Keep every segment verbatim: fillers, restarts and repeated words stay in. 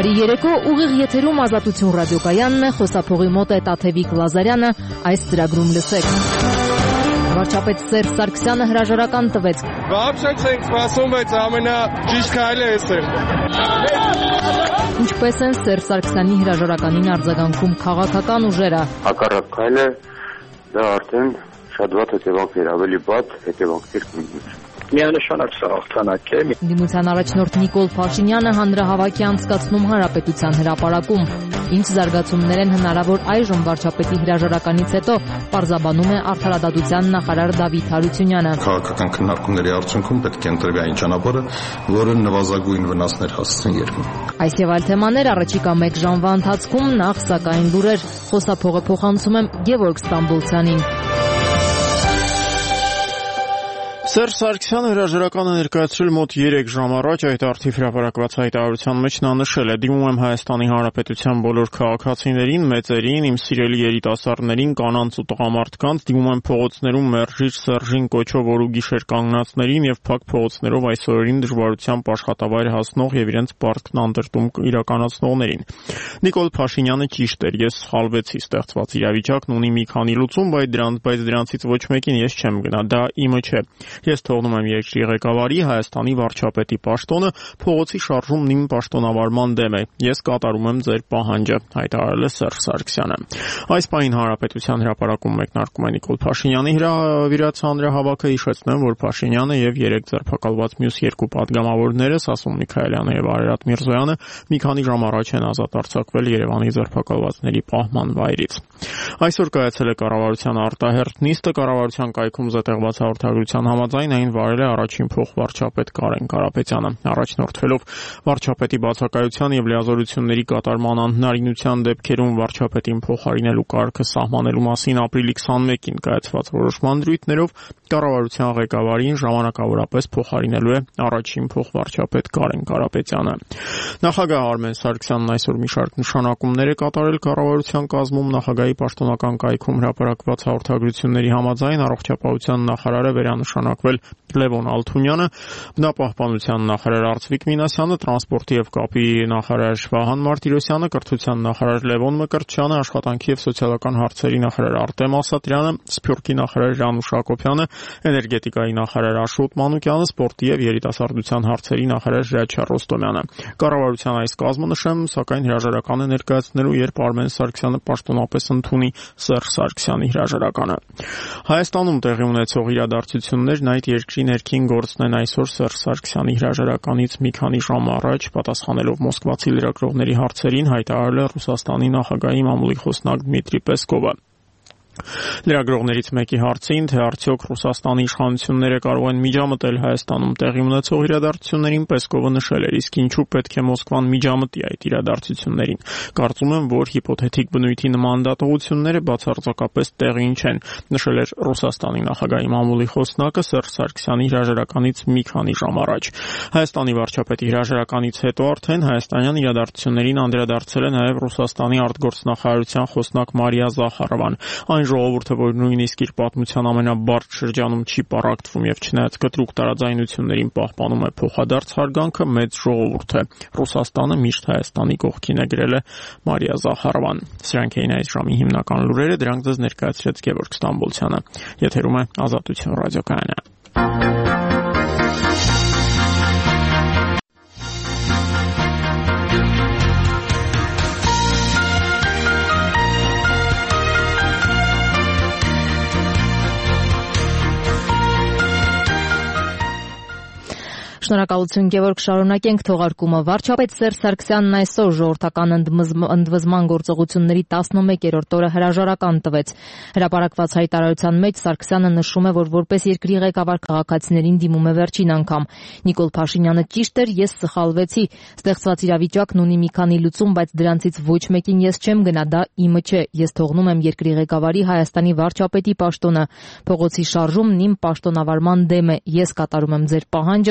Բարի երեկո, ուղիղ եթերում Ազատություն ռադիոկայանն է, խոսափողի մոտ է Տաթևիկ Լազարյանը, այս ծրագրում լսեք։ Վարչապետ Սերժ Սարգսյանը հրաժարական տվեց։ Вообще չենք սպասում, բայց ամենաճիշտ քայլը էս է։ Ինչպես են Սերժ Սարգսյանի հրաժարականին արձագանքում քաղաքական ուժերը։ Հակառակ քայլը դա արդեն շատ վատ հետևանքներ, ավելի վատ հետևանքներ կունենա։ Միանշանակ սա հաղթանակ է։ Դիմության առաջնորդ Նիկոլ Փաշինյանը հանրահավաք է անցկացնում Հանրապետության հրապարակում։ Ինչ զարգացումներ են հնարավոր այժմ վարչապետի հրաժարականից հետո, պարզաբանում է Արդարադատության նախարար Դավիթ Հարությունյանը։ Քաղաքական քննարկումների արդյունքում պետք է ընտրվի այն ճանապարհը, որը նվազագույն վնասներ հասցնի երկրին։ Այս եւ այլ թեմաներ առաջիկա մեկ ժամվա ընթացքում, նախ սակայն լուրեր, խոսափողը փոխանցում եմ Գևորգ Ստամբոլցյանին։ Սերժ Սարգսյանը հրաժարականը ներկայացրել մոտ երեք ժամ առաջ, այդ արդիվ հրապարակված հայտարարության մեջ նա նշել է. «Դիմում եմ Հայաստանի Հանրապետության բոլոր քաղաքացիներին, մեծերին, իմ սիրելի երիտասարդներին, կանանց ու տղամարդկանց, դիմում եմ փողոցներում մերժիչ Սերժին կոչով օր ու գիշեր կանգնածներին եւ փակ փողոցներով այս օրերին դժվարությամբ աշխատավայր հասնող եւ իրենց պարտքն անդրդում իրականացնողներին»։ Նիկոլ Փաշինյանը ճիշտ էր, ես սխալվեցի, ստեղծված իրավիճակն ունի մի քանի լուծում, բայց դրանց բայց դրանցից ոչ մեկին ես չեմ գնա, դա իմը չէ։ Ես թողնում եմ երկրի ղեկավարի, Հայաստանի վարչապետի պաշտոնը, փողոցի շարժումն իմ պաշտոնավարման դեմ է։ Ես կատարում եմ ձեր պահանջը, հայտարարել է Սերժ Սարգսյանը։ Այս պահին Հանրապետության հրապարակում մեկնարկում է Նիկոլ Փաշինյանի հրավիրած հանրահավաքը, հիշեցնեմ, որ Փաշինյանը եւ երեք ձերբակալված մյուս երկու պատգամավորները, Սասուն Միքայելյանը եւ Արարատ Միրզոյանը, մի քանի ժամ առաջ են ազատ արձակվել Երևանի ձերբակալվածների պահման վայրից։ Այսօր կայացել է կառավարության արտահերթ նիստը, կառավարության կայքում զետեղված հաղորդագրության համաձայն այն վարել է առաջին փոխվարչապետ Կարեն Կարապետյանը։ Առաջնորդվելով վարչապետի բացակայության եւ լիազորությունների կատարման անհնարինության դեպքերում վարչապետին փոխարինելու կարգը սահմանելու մասին ապրիլի քսանմեկին կայացված որոշման դրույթներով կառավարության ղեկավարին ժամանակավորապես փոխարինելու է առաջին փոխվարչապետ Կարեն Կարապետյանը։ Նախագահ Արմեն Սարգսյանն այսօր մի շարք նշանակումներ է կատարել կառավարության կազմում, նախագահի պաշտոնական կայքում հրապարակված հաղորդագրությունների համաձայն առողջապահության նախարարը վերանշանակվել Լևոն Ալթունյանը, բնապահպանության նախարար Արծվիկ Մինասյանը, տրանսպորտի եւ կապի նախարար Վահան Մարտիրոսյանը, կրթության նախարար Լևոն Մկրտչյանը, աշխատանքի եւ սոցիալական հարցերի նախարար Արտեմ Ասատրյանը, սփյուռքի նախարար Ռանուշ Հակոբյանը, էներգետիկայի նախարար Աշոտ Մանուկյանը, սպորտի եւ երիտասարդության հարցերի նախարար Ժաչա Ռոստոմյանը։ Կառավարության այս կազմը, նշեմ, սակայն հրաժարական է ներկայացնելու, երբ Արմեն Սարգսյանը պաշտոնապես ընդունի Սերժ Սարգսյանի հրաժարականը։ Հայաստանում տեղի ունեցող իրադարձություններն այդ երկրի ներքին գործն են այսօր Սերժ Սարգսյանի հրաժարականից մի քանի ժամ առաջ, պատասխանելով մոսկվացի լրագրողների հարցերին, հայտարարել է Ռուսաստանի նախագահի մամուլի խոսնակ Դմիտրի Պեսկովը։ Լրագրողներից մեկի հարցին, թե արդյոք Ռուսաստանի իշխանությունները կարող են միջամտել Հայաստանում տեղի ունեցող իրադարձություններին, Պեսկովը նշել էր, իսկ ինչու պետք է Մոսկվան միջամտի այդ իրադարձություններին։ Կարծում եմ, որ հիպոթետիկ բնույթի նման դատողությունները բացարձակապես տեղին չեն, նշել էր Ռուսաստանի նախագահի մամուլի խոսնակը Սերժ Սարգսյանի հրաժարականից մի քանի ժամ առաջ։ Հայաստանի վարչապետի հրաժարականից հետո արդեն հայաստանյան իրադարձություններին անդրադարձել է նաև Ռուսաստանի արտգործնախարարության խոսնակ Մարիա Զախարովան։ Այն ժողովուրդը, որ նույնիսկ իր պատմության ամենաբարդ շրջանում չի պառակտվում եւ չնայած կտրուկ տարաձայնություններին պահպանում է փոխադարձ հարգանքը, մեծ ժողովուրդ է։ Ռուսաստանը միշտ Հայաստանի կողքին է, գրել է Մարիա Զախարովան։ Սրանք էին այս ժամի հիմնական լուրերը, դրանք ձեզ ներկայացրեց Գևորգ Ստամբոլցյանը։ Եթերում է Ազատություն ռադիոկայանը։ Շնորհակալություն Գևորգ, շարունակենք թողարկումը։ Վարչապետ Սերժ Սարգսյանն այսօր ժողովրդական ընդվզման գործողությունների տասնմեկերորդ օրը հրաժարական տվեց։ Հրապարակված հայտարարության մեջ Սարգսյանը նշում է, որ որպես երկրի ղեկավար քաղաքացիներին դիմում է վերջին անգամ։ Նիկոլ Փաշինյանը ճիշտ էր, ես սխալվեցի։ Ստեղծված իրավիճակն ունի մի քանի լուծում, բայց դրանցից ոչ մեկին ես չեմ գնա, դա իմը չէ։ Ես թողնում եմ երկրի ղեկավարի, Հայաստանի վարչապետի պաշտոնը։ Փողոցի շարժումն իմ պաշտոնավարման դեմ է։ Ես կատարում եմ ձեր պահանջը,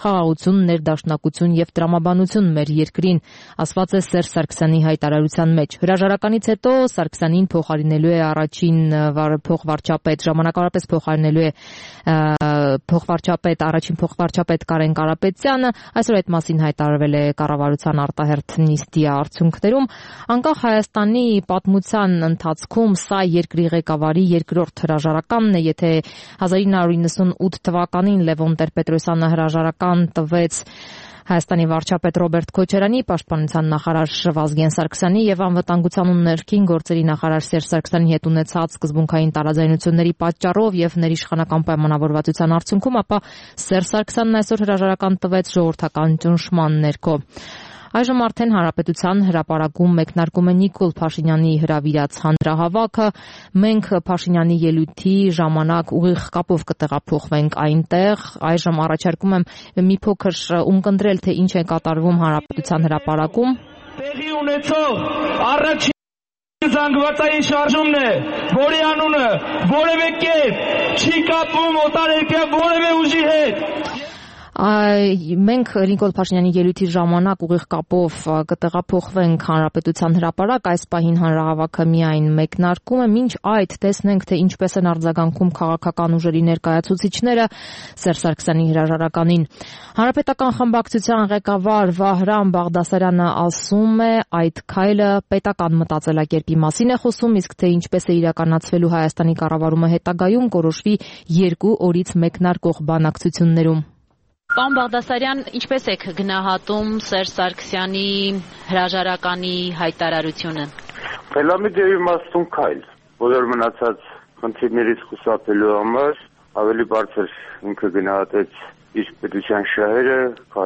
խաղաղություն, ներդաշնակություն եւ տրամաբանություն մեր երկրին, ասված է Սերժ Սարգսյանի հայտարարության մեջ։ Հրաժարականից հետո Սարգսյանին փոխարինելու է առաջին փոխվարչապետ, ժամանակավորապես փոխարինելու է փոխվարչապետ, առաջին փոխվարչապետ Կարեն Կարապետյանը, այսօր այդ մասին հայտարարվել է կառավարության արտահերթ նիստի արդյունքներում։ Անկախ Հայաստանի պատմության ընթացքում սա երկրի ղեկավարի երկրորդ հրաժարականն է, եթե հազար ինը հարյուր իննսունութ թվականին Լևոն Տեր-Պետրոսյանը հրաժարական տվեց Հայաստանի վարչապետ Ռոբերտ Քոչարյանի, պաշտպանության նախարար Վազգեն Սարգսյանի եւ անվտանգության ու ներքին գործերի նախարար Սերժ Սարգսյանի հետ ունեցած սկզբունքային տարաձայնությունների պատճառով եւ ներիշխանական պայմանավորվածության արդյունքում, ապա Սերժ Սարգսյանն այսօր հրաժարական տվեց ժողովրդական ճնշման ներքո։ Այժմ արդեն Հանրապետության հրապարակում մեկնարկում է Նիկոլ Փաշինյանի հրավիրած հանրահավաքը։ Մենք Փաշինյանի ելույթի ժամանակ ուղիղ կապով կտեղափոխվենք այնտեղ։ Այժմ առաջարկում եմ մի փոքր ունկնդրել, թե ինչ է կատարվում Հանրապետության հրապարակում։ Տեղի ունեցող առաջին զանգվածային շարժումն է, որի անունը որևէ կերպ չի կապվում օտարերկրյա որևէ ուժի հետ։ Մենք Նիկոլ Փաշինյանի ելույթի ժամանակ ուղիղ կապով կտեղափոխվենք Հանրապետության հրապարակ, այս պահին հանրահավաքը միայն մեկնարկում է, մինչ այդ տեսնենք, թե ինչպես են արձագանքում քաղաքական ուժերի ներկայացուցիչները Սերժ Սարգսյանի հրաժարականին։ Հանրապետական խմբակցության ղեկավար Վահրամ Բաղդասարյանը ասում է, այդ քայլը պետական մտածելակերպի մասին է խոսում, իսկ թե ինչպես է իրականացվելու Հայաստանի կառավարումը հետագայում կորոշվի երկու օրից մեկնարկող բանակցություններում։ Պարոն Բաղդասարյան, ինչպես եք գնահատում Սերժ Սարգսյանի հրաժարականի հայտարարությունը։ Խելամիտ եւ իմաստուն քայլ, բոլոր մնացած խնդիրներից խուսափելու համար ավելի բարձր ինքը գնահատեց իր պետության շահերը,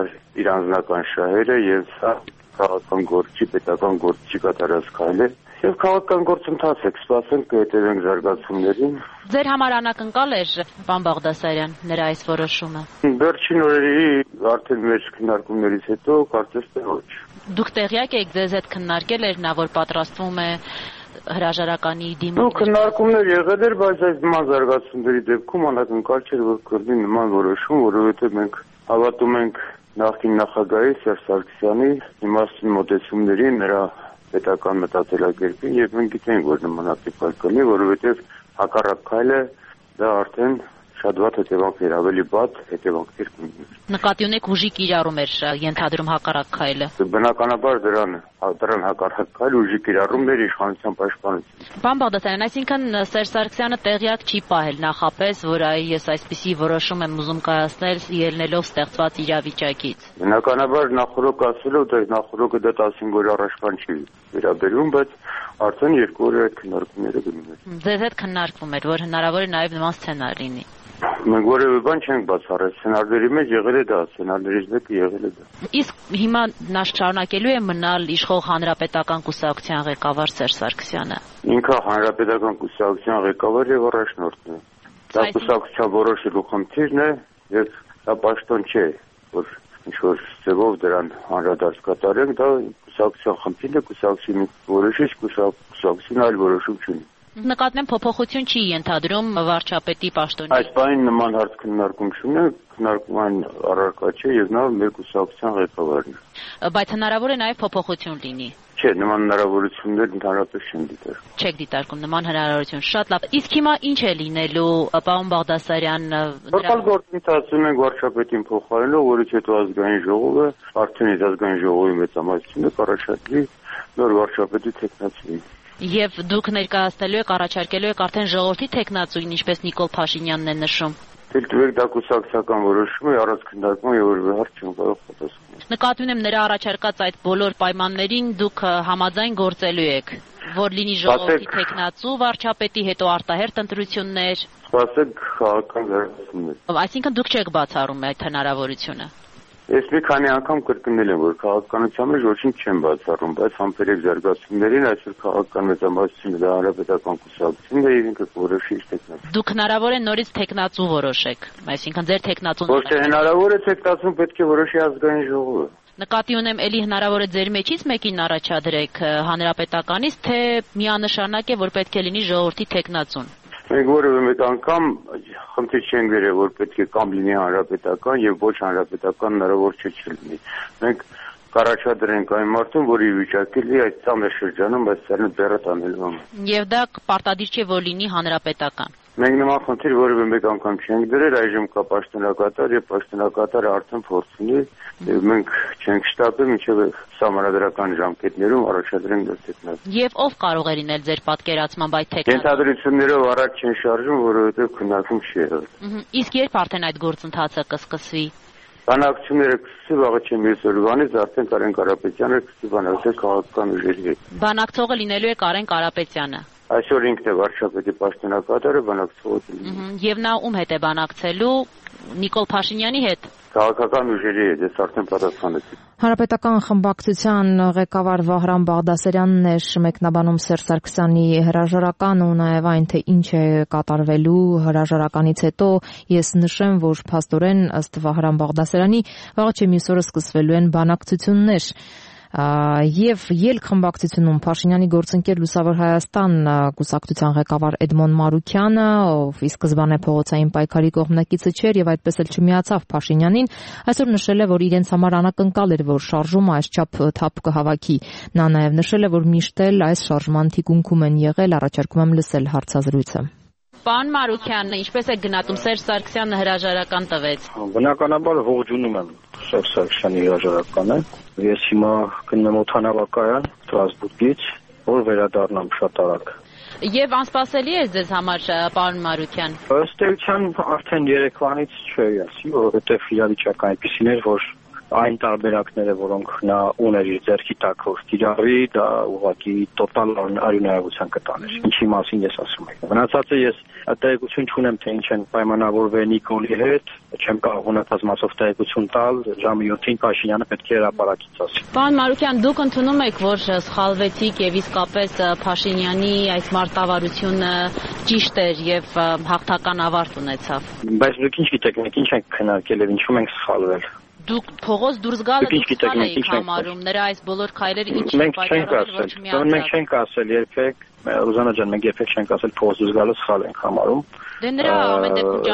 իր անձնական շահերը եւ սա քաղաքական գործի, պետական գործի կատարած քայլ է։ Եվ քաղաքական գործընթաց եք, սպասենք կհետևենք զարգացումներին։ Ձեր համար անակնկալ էր, պարոն Բաղդասարյան, նրա այս որոշումը։ Վերջին օրերի արդեն մեր քննարկումներից հետո կարծես թե ոչ։ Դուք տեղյակ եք, ձեզ հետ քննարկել էր նա, որ պատրաստվում է հրաժարականի դիմում։ Դու քննարկումներ եղել էր, բայց այս նման զարգացումների դեպքում անակնկալ չէր, որ կրվի նման որոշում, որովհետև մենք հավատում ենք նախկին նախագահի Սերժ Սարգսյանի իմաստուն մոտեցումներին, նրա պետական մտածելակերպին եւ մենք գիտենք, որ նմանատիպ քայլ կլինի, որովհետեւ հակառակ քայլը դա արդեն շատ վատ հետևանքներ, ավելի վատ հետևանքներ կունենա։ Նկատի ունեք ուժի կիրառում էր ենթադրում հակառակ քայլը։ Բնականաբար դրան դրան հակառակ քայլ ուժի կիրառումն էր իշխանության պաշտպանություն։ Պարոն Բաղդասարյան, այսինքն Սերժ Սարգսյանը տեղյակ չի պահել նախապես, որ այ ես այսպիսի որոշում եմ ուզում կայացնել ելնելով ստեղծված իրավիճակից։ Բնականաբար նախորոք ասելով, դա նախորոքը դա տասնհինգ օր առաջ բան չի վերաբերվում, բայց արդեն երկու օր այդ քննարկումները գնում են։ Ձեզ հետ քննարկվում էր, որ հնարավոր է նաև նման սցենար լինի։ Մենք որևէ բան չենք բացառել, սցենարների մեջ եղել է դա, սցենարներից մեկը եղել է դա։ Իսկ հիմա նա շարունակելու է մնալ իշխող հանրապետական կուսակցության ղեկավար Սերժ Սարգսյանը։ Ինքը հանրապետական կուսակցության ղեկավար եւ առաջնորդն է։ Դա կուսակցության որոշելու խնդիրն է եւ դա պաշտոն չէ, որ ինչ որ ձևով դրան հանրադարձ կատարենք, դա կուսակցության խնդիրն է, կուսակցի որոշիչ կուսակցին այլ որոշում չունի։ Նկատմամբ փոփոխություն չի ենթադրում վարչապետի պաշտոնի։ Այս բանին նման հարց քննարկում չունենք, քննարկման առարկա չէ եւ նա մեր կուսակցության ղեկավարն է։ Բայց հնարավոր է նաեւ փոփոխություն լինի։ Չէ, նման հնարավորություններ ընդհանրապես չեն դիտարկում։ Չեք դիտարկում նման հնարավորություն։ Շատ լավ։ Իսկ հիմա ինչ է լինելու, պարոն Բաղդասարյան։ Որքան գործընթացում ենք վարչապետին փոխարինելով, որից հետո ազգային ժողովը արդեն իր ազգային ժողովի մեծամասնությունը կառաջարկի նոր վարչապետի թեկնածուին։ Եվ դուք ներկայացնելու եք, առաջարկելու եք արդեն ժողովրդի թեկնածուին, ինչպես Նիկոլ Փաշինյանն է նշում։ Դուք դա կուսակցական որոշում է, առանց քննարկման եւ որևէ հարց չեմ կարող պատասխանել։ Նկատի ունեմ նրա առաջարկած այդ բոլոր պայմաններին դուք համաձայն գործելու եք, որ լինի ժողովրդի թեկնածու, վարչապետի, հետո արտահերթ ընտրություններ։ Սպասեք քաղաքական զարգացումներ։ Այսինքն դուք չեք բացառում այդ հնարավորությունը։ Ես մի քանի անգամ կրկնել եմ, որ քաղաքականության մեջ ոչինչ չեմ բացառում, բայց համբերեք զարգացումներին այսօր քաղաքական մեծամասնությունը դա հանրապետական կուսակցությունն է եւ ինքը որոշի իր տեխնացու։ Դուք հնարավոր է նորից տեխնացու որոշեք, այսինքն ձեր տեխնացուն։ Ոչ թե հնարավոր է տեխնացուն պետք է որոշի ազգային ժողովը։ Նկատի ունեմ, էլի հնարավոր է ձեր մեջից մեկին առաջադրեք հանրապետականից, թե միանշանակ է, որ պետք է լինի ժողովրդի տեխնացուն։ Մենք որևէ մեկ անգամ խնդիր չենք վերել, որ պետք է կամ լինի հանրապետական եւ ոչ հանրապետական հնարավոր չէ չլինի։ Մենք կառաջադրենք այն մարդուն, որի վիճակի լի այդ ծանր շրջանում այս ցանը բեռը տանելու համար։ Եվ դա պարտադիր չէ, որ լինի հանրապետական։ Մենք նման խնդիր որևէ մեկ անգամ չենք դրել, այժմ կա պաշտոնակատար եւ պաշտոնակատարը արդեն փորձ ունի եւ մենք չենք շտապել մինչեւ համանդրական ժամկետներում առաջադրենք դեպքներ։ Եվ ով կարող է լինել ձեր պատկերացմամբ այդ թեկնածու։ Ենթադրություններով առաջ չեն շարժում, որովհետեւ քննարկում չի եղել։ Իսկ երբ արդեն այդ գործընթացը կսկսվի։ Բանակցությունները կսկսի վաղը չեմ ես օրվանից, արդեն Կարեն Կարապետյանը կսկսի բանակցել քաղաքական ուժերի հետ։ Բանակցողը լինելու է Կարեն Կարապետյանը։ Այսօր ինքն է վարչապետի պաշտոնակատարը, բանակցողը։ Եվ նա ում հետ է բանակցելու, Նիկոլ Փաշինյանի հետ։ Քաղաքական ուժերի հետ, ես արդեն պատասխանեցի։ Հանրապետական խմբակցության ղեկավար Վահրամ Բաղդասարյանն էր մեկնաբանում Սերժ Սարգսյանի հրաժարականը ու նաև այն, թե ինչ է կատարվելու հրաժարականից հետո։ Ես նշեմ, որ փաստորեն ըստ Վահրամ Բաղդասարյանի վաղը չէ մյուս օրը սկսվելու են բանակցություններ։ Եվ ելք խմբակցությունում Փաշինյանի գործընկեր Լուսավոր Հայաստան կուսակցության ղեկավար Էդմոն Մարուքյանը, ով ի սկզբանե փողոցային պայքարի կողմնակիցը չէր եւ այդպես էլ չմիացավ Փաշինյանին, այսօր նշել է, որ իրենց համար անակնկալ էր, որ շարժումը այսչափ թափ կհավաքի։ Նա նաեւ նշել է, որ միշտ էլ այս շարժման թիկունքում են եղել, առաջարկում եմ լսել հարցազրույցը։ Պարոն Մարուքյան, ինչպես է գնահատում Սերժ Սարգսյանը հրաժարական տվեց։ Բնականաբար ողջունում եմ Սերժ Սարգսյանի հրաժարականը։ Ես հիմա գնում եմ օդանավակայան Ստրասբուրգից, որ վերադառնամ շատ արագ։ Եվ անսպասելի է ձեզ համար, պարոն Մարուքյան։ Ըստ էության արդեն երեկվանից չէ, ասի, որովհետև իրավիճակը այնպիսին էր, որ այն տարբերակները, որոնք նա ուներ իր ձեռքի տակ, որ կիրառի, դա ուղղակի տոտալ արյունարարության կտաներ։ Ինչի մասին ես ասում եմ։ Մնացածը ես տեղեկություն չունեմ, թե ինչ են պայմանավորվել Նիկոլի հետ, չեմ կարող ունեցած մասով տեղեկություն տալ, ժամը յոթին Փաշինյանը պետք է հրապարակից ասի։ Պարոն Մարուքյան, դուք ընդունում եք, որ սխալվեցիք եւ իսկապես Փաշինյանի այս մարտավարությունը ճիշտ էր եւ հաղթական ավարտ ունեցավ։ Բայց դուք ինչ գիտեք, մենք ինչ ենք քննարկել եւ ինչու ենք սխալվել։ Դուք փողոց դուրս գալը դուք սխալ եք համարում, նրա այս բոլոր քայլերը ինչ են պատճառել, որ չմիացավ։ Մենք չենք ասել երբեք, Ռուզանա ջան, մենք երբեք չենք ասել փողոց դուրս գալը սխալ ենք համարում։ Դե նրա ամեն դեպքում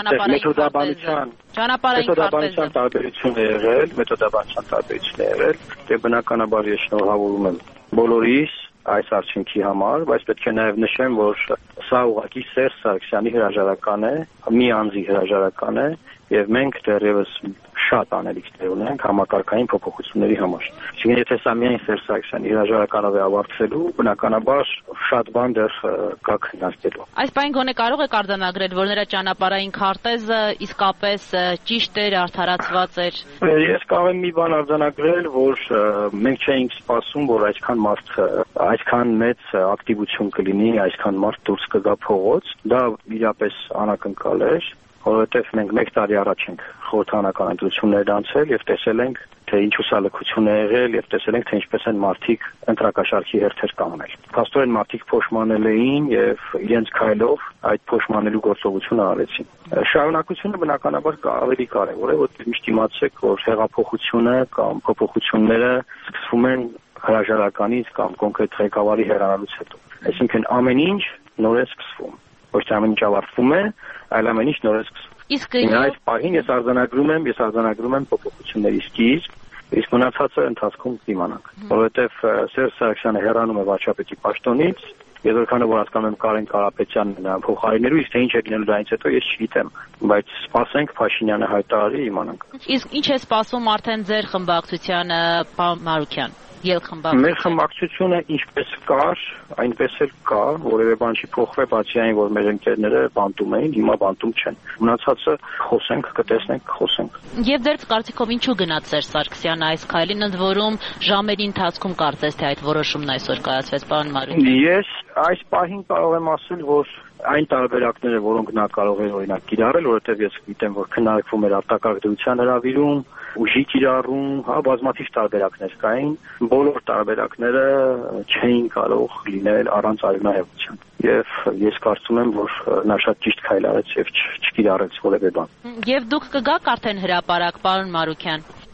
ճանապարհային մեթոդաբանության տարբերություն է եղել, մեթոդաբանության տարբերություն է եղել, դե բնականաբար ես շնորհավորում եմ բոլորիս այս արդյունքի համար, բայց պետք է նաև նշեմ, որ սա ուղղակի Սերժ Սարգսյանի հրաժարական է, մի անձի հրաժարական է, եւ մենք դեռևս շատ անելիքներ ունենք համակարգային փոփոխությունների համար։ Այսինքն եթե սա միայն Սերժ Սարգսյանի հրաժարականով է ավարտվելու, բնականաբար շատ բան դեռ կա քննարկելու։ Այս բան գոնե կարող եք արձանագրել, որ նրա ճանապարհային քարտեզը իսկապես ճիշտ էր, արդարացված էր։ Ես կարող եմ մի բան արձանագրել, որ մենք չէինք սպասում, որ այսքան մարդ, այսքան մեծ ակտիվություն կլինի, այսքան մարդ դուրս կգա փողոց։ Դա իրապես անակնկալ էր, որովհետև մենք մեկ տարի առաջ ենք խորհրդանական ընտրություններ անցել եւ տեսել ենք, թե ինչ հուսալքություն է եղել եւ տեսել ենք, թե ինչպես են մարդիկ ընտրակաշարքի հերթեր կանգնել։ Փաստորեն մարդիկ փոշմանել էին եւ իրենց քայլով այդ փոշմանելու գործողությունը արեցին։ Շարունակությունը բնականաբար ավելի կարեւոր է, որովհետեւ միշտ իմացեք, որ հեղափոխությունը կամ փոփոխությունները սկսվում են հրաժարականից կամ կոնկրետ ղեկավարի հեռանալուց հետո։ Այսինքն ամեն ինչ նոր է սկսվում։ Ոչ թե ամեն ինչ ավարտվում է, այլ ամեն ինչ նոր է սկսվում։ Իսկ այս պահին ես արձանագրում եմ, ես արձանագրում եմ փոփոխությունների սկիզբ, իսկ մնացածը ընթացքում կիմանանք։ Որովհետև Սերժ Սարգսյանը հեռանում է վարչապետի պաշտոնից, ես որքանով որ հասկանում եմ Կարեն Կարապետյանն նրան փոխարինելու, իսկ թե ինչ է լինելու դրանից հետո ես չգիտեմ, բայց սպասենք Փաշինյանը հայտարարի, իմանանք։ Իսկ ինչ է սպասվում արդեն ձեր խմբակցությանը, պարոն Մարուքյան։ Մեր խմբակցությունը ինչպես կար, այնպես էլ կա, որևէ բան չի փոխվել, բացի այն, որ մեր ընկերները բանտում էին, հիմա բանտում չեն։ Մնացածը խոսենք, կտեսնենք, խոսենք։ Եվ ձեր կարծիքով ինչու գնաց Սերժ Սարգսյանը այս քայլին, ընդ որում ժամերի ընթացքում կարծես թե այդ որոշումն այսօր կայացվեց, պարոն Մարուքյան։ Ես այս պահին կարող եմ ասել, որ այն տարբերակները, որոնք նա կարող է օրինակ կիրառել, որովհետև ես գիտեմ, որ քննարկվում էր արտակարգ դրության հրավիրում, ուժի կիրառում, հա, բազմաթիվ տարբերակներ կային, բոլոր տարբերակները չէին կարող լինել առանց արյունահեղության։ Եվ ես կարծում եմ, որ նա շատ ճիշտ քայլ արեց եւ չկիրառեց որևէ բան։ Եվ դուք կգաք արդեն հրապարակ, պարոն Մարուքյան։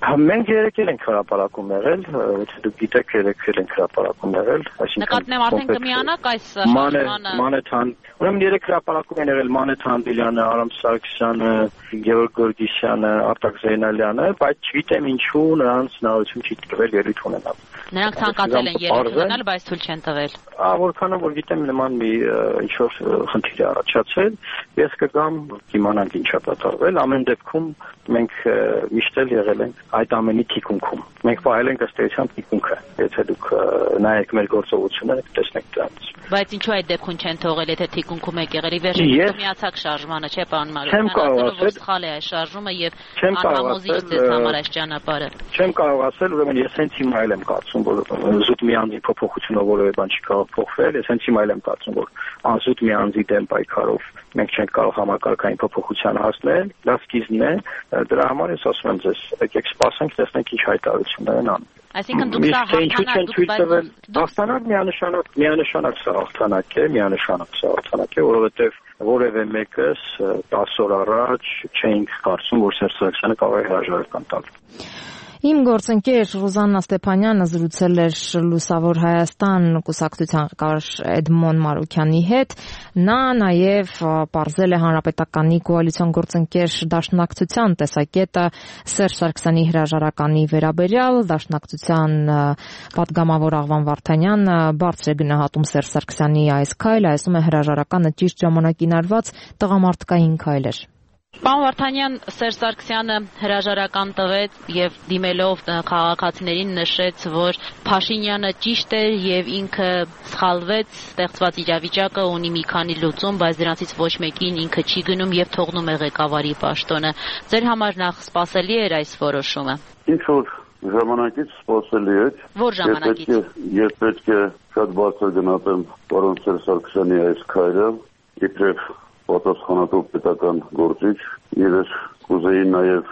Մենք երեքել ենք հրապարակում եղել, եթե դուք գիտեք, երեքել ենք հրապարակում եղել, Նկատեմ արդեն կմիանաք այս շարժմանը։ Մանեթան, ուրեմն երեք հրապարակում են եղել Մանե Թանդիլյանը, Արամ Սարգսյանը, Գևորգ Գորգիսյանը, Արտակ Զեյնալյանը, բայց չգիտեմ ինչու նրանց հնարավորություն չի տրվել ելույթ ունենալ։ Նրանք ցանկացել են ելույթ ունենալ, բայց թույլ չեն տվել։ Որքանով որ գիտեմ նման մի ինչ-որ խնդիր է առաջացել, ես կգամ իմանանք ինչա կատարվել, ամեն դեպքում մենք միշտ էլ եղել ենք այդ ամենի թիկունքում։ Մենք պահել ենք ըստ էության թիկունքը, եթե դուք նայեք մեր գործողությունները, կտեսնեք դրանց։ Բայց ինչու այդ դեպքում չեն թողել, եթե թիկունքում եք եղել, ի վերջո միացակ շարժմանը, չէ՞ պարոն Մարուկյան, ասելով որ սխալ է այս շարժումը եւ անհամոզիչ ձեզ համար այս ճանապարհը։ Չեմ կարող ասել, ուրեմն ես հենց հիմա էլ եմ կարծում, որ զուտ մի անձի փոփոխությունով որևէ բան չի կարող փոխվել, ես հենց հիմա էլ եմ կարծում, որ անզուտ մի անձի դեմ պայքարով մենք չենք կարող համակարգային փոփոխության հասնել, դա սկիզբն է, դրա համար ես ասում եմ ձեզ, եկեք սպասենք, տեսնենք ինչ հայտարարություններ են անում։ Այսինքն դուք սա հաղթանակ հաղթանակ միանշանակ միանշանակ սա հաղթանակ է, միանշանակ սա հաղթանակ է, որովհետև որևէ մեկս տասը օր առաջ չէինք կարծում, որ Սերժ Սարգսյանը կարող է հրաժարական տալ։ Իմ գործընկեր Ռուզաննա Ստեփանյանը զրուցել էր Լուսավոր Հայաստան կուսակցության ղեկավար Էդմոն Մարուկյանի հետ։ Նա նաև պարզել է Հանրապետականի կոալիցիոն գործընկեր Դաշնակցության տեսակետը Սերժ Սարգսյանի հրաժարականի վերաբերյալ։ Դաշնակցության պատգամավոր Աղվան Վարդանյանը բարձր է գնահատում Սերժ Սարգսյանի այս քայլը, ասում է հրաժարականը ճիշտ ժամանակին արված տղամարդկային քայլ էր։ Պարոն Վարդանյան, Սերժ Սարգսյանը հրաժարական տվեց եւ դիմելով քաղաքացիներին նշեց, որ Փաշինյանը ճիշտ էր եւ ինքը սխալվեց, ստեղծված իրավիճակը ունի մի քանի լուծում, բայց դրանցից ոչ մեկին ինքը չի գնում եւ թողնում է ղեկավարի պաշտոնը։ Ձեր համար նախ սպասելի էր այս որոշումը։ Ինչ որ ժամանակից սպասելի է։ Որ ժամանակից։ Ես պետք է շատ բարձր գնահատեմ պարոն Սերժ Սարգսյանի այս քայլը, իբրև պատասխանատու պետական գործիչ, ես կուզեի նաև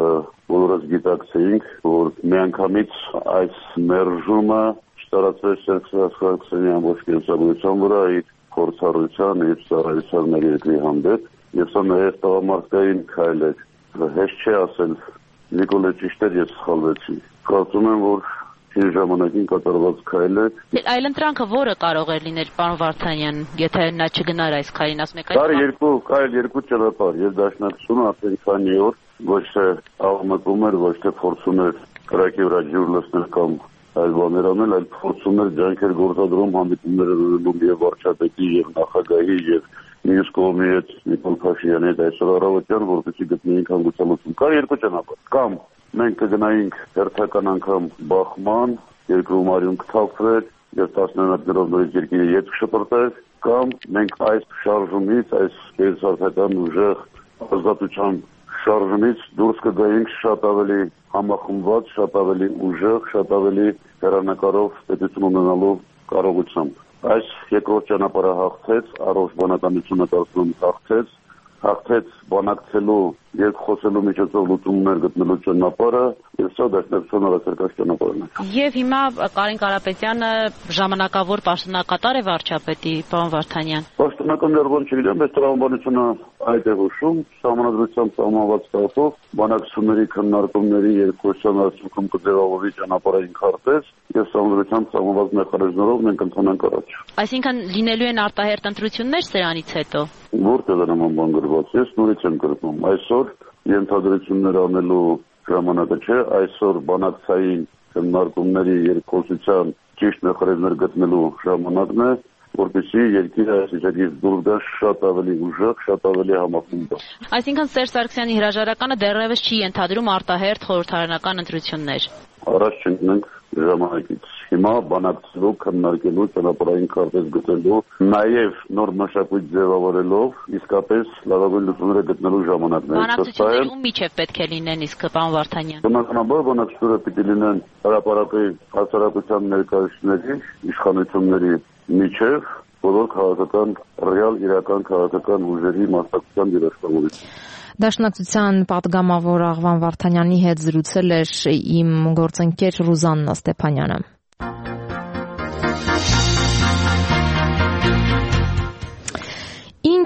բոլորս գիտակցեինք, որ միանգամից այս մերժումը չտարածվեց Սերժ Սարգսյանի ամբողջ կենսագրության վրա, իր փորձառության, իր ծառայության մեր երկրի հանդեպ, եւ սա նաև տղամարդկային քայլ է։ Հեշտ չէ ասել Նիկոլը ճիշտ էր, ես սխալվեցի։ Կարծում եմ, որ իր ժամանակին կատարված քայլ է։ Այլընտրանքը որը կարող էր լինել, պարոն Վարդանյան, եթե նա չգնար այս քայլին, ասում եք այս։ Դա երկու քայլ, երկու ճանապարհ, եւ Դաշնակցությունը արդեն քանի օր ոչ թե աղմկում էր, ոչ թե փորձում էր կրակի վրա ջուր լցնել կամ այլ բաներ անել, այլ փորձում էր ջանքեր գործադրում հանդիպումները լինում եւ վարչապետի եւ նախագահի եւ մյուս կողմի հետ Նիկոլ Փաշինյանի հետ այսօր առավոտյան, որպեսզի գտնեինք հանգուցալուծում։ Կա երկու ճանապարհ։ Կամ մենք կգնայինք հերթական անգամ բախման, երկրում արյուն կթափվեր եւ տասնյակ նորից երկիրը ետ կշպրտեր, կամ մենք այս շարժումից, այս կենսական ուժեղ ազատության շարժումից դուրս կգայինք շատ ավելի համախմբված, շատ ավելի ուժեղ, շատ ավելի հեռանկարով պետություն ունենալու կարողությամբ։ Այս երկրորդ ճանապարհը հաղթեց, առողջ բանականությունը կարծում հաղթեց, հաղթեց բանակցելու եւ խոսելու միջոցով լուծումներ գտնելու ճանապարհը, եւ սա դաշնակցության առաջարկած ճանապարհն է։ Եվ հիմա Կարեն Կարապետյանը ժամանակավոր պաշտոնակատար է վարչապետի, պարոն Վարդանյան։ Պաշտոնական դերբան չգիտեմ, բայց տրամաբանությունը այդ է հուշում, համանadrությամբ սահմանված կարգով բանակցությունների քննարկումների երկխոսության արդյունքում կձևավորվի ճանապարհային քարտեզ եւ համանadrությամբ սահմանված մեխանիզմներով մենք ընթանանք առաջ։ Այսինքն լինելու են արտահերտ ընտրություններ սրանից հետո։ Որտեղ է նման բան գրված, ես նորից եմ գրում, այսօր ենթադրություններ անելու ժամանակը չէ, այսօր բանակցային քննարկումների երկխոսության ճիշտ մեխանիզմներ գտնելու ժամանակն է, որպեսզի երկիրը այս վիճակից դուրս գա շատ ավելի ուժեղ, շատ ավելի համախմբված։ Այսինքն Սերժ Սարգսյանի հրաժարականը դեռևս չի ենթադրում արտահերթ խորհրդարանական ընտրություններ։ Առաջ չընկնենք ժամանակից։ Հիմա բանակցելու, քննարկելու, ճանապարհային քարտեզ գտնելու, նաև նոր մշակույթ ձևավորելով, իսկապես լավագույն լուծումները գտնելու ժամանակն է։ Բանակցությունները ում միջև պետք է լինեն իսկ պարոն Վարդանյան։ Բնականաբար բանակցությունները պետք է լինեն հրապարակի հասարակության ներկայացուցիչների, իշխանությունների միջև, բոլոր քաղաքական, ռեալ իրական քաղաքական ուժերի մասնակցության երաշխավորություն։ Դաշնակցության պատգամավոր Աղվան Վարդանյանի հետ զրուցել էր իմ գործընկեր Ռուզաննա Ստեփանյանը։ Ինչ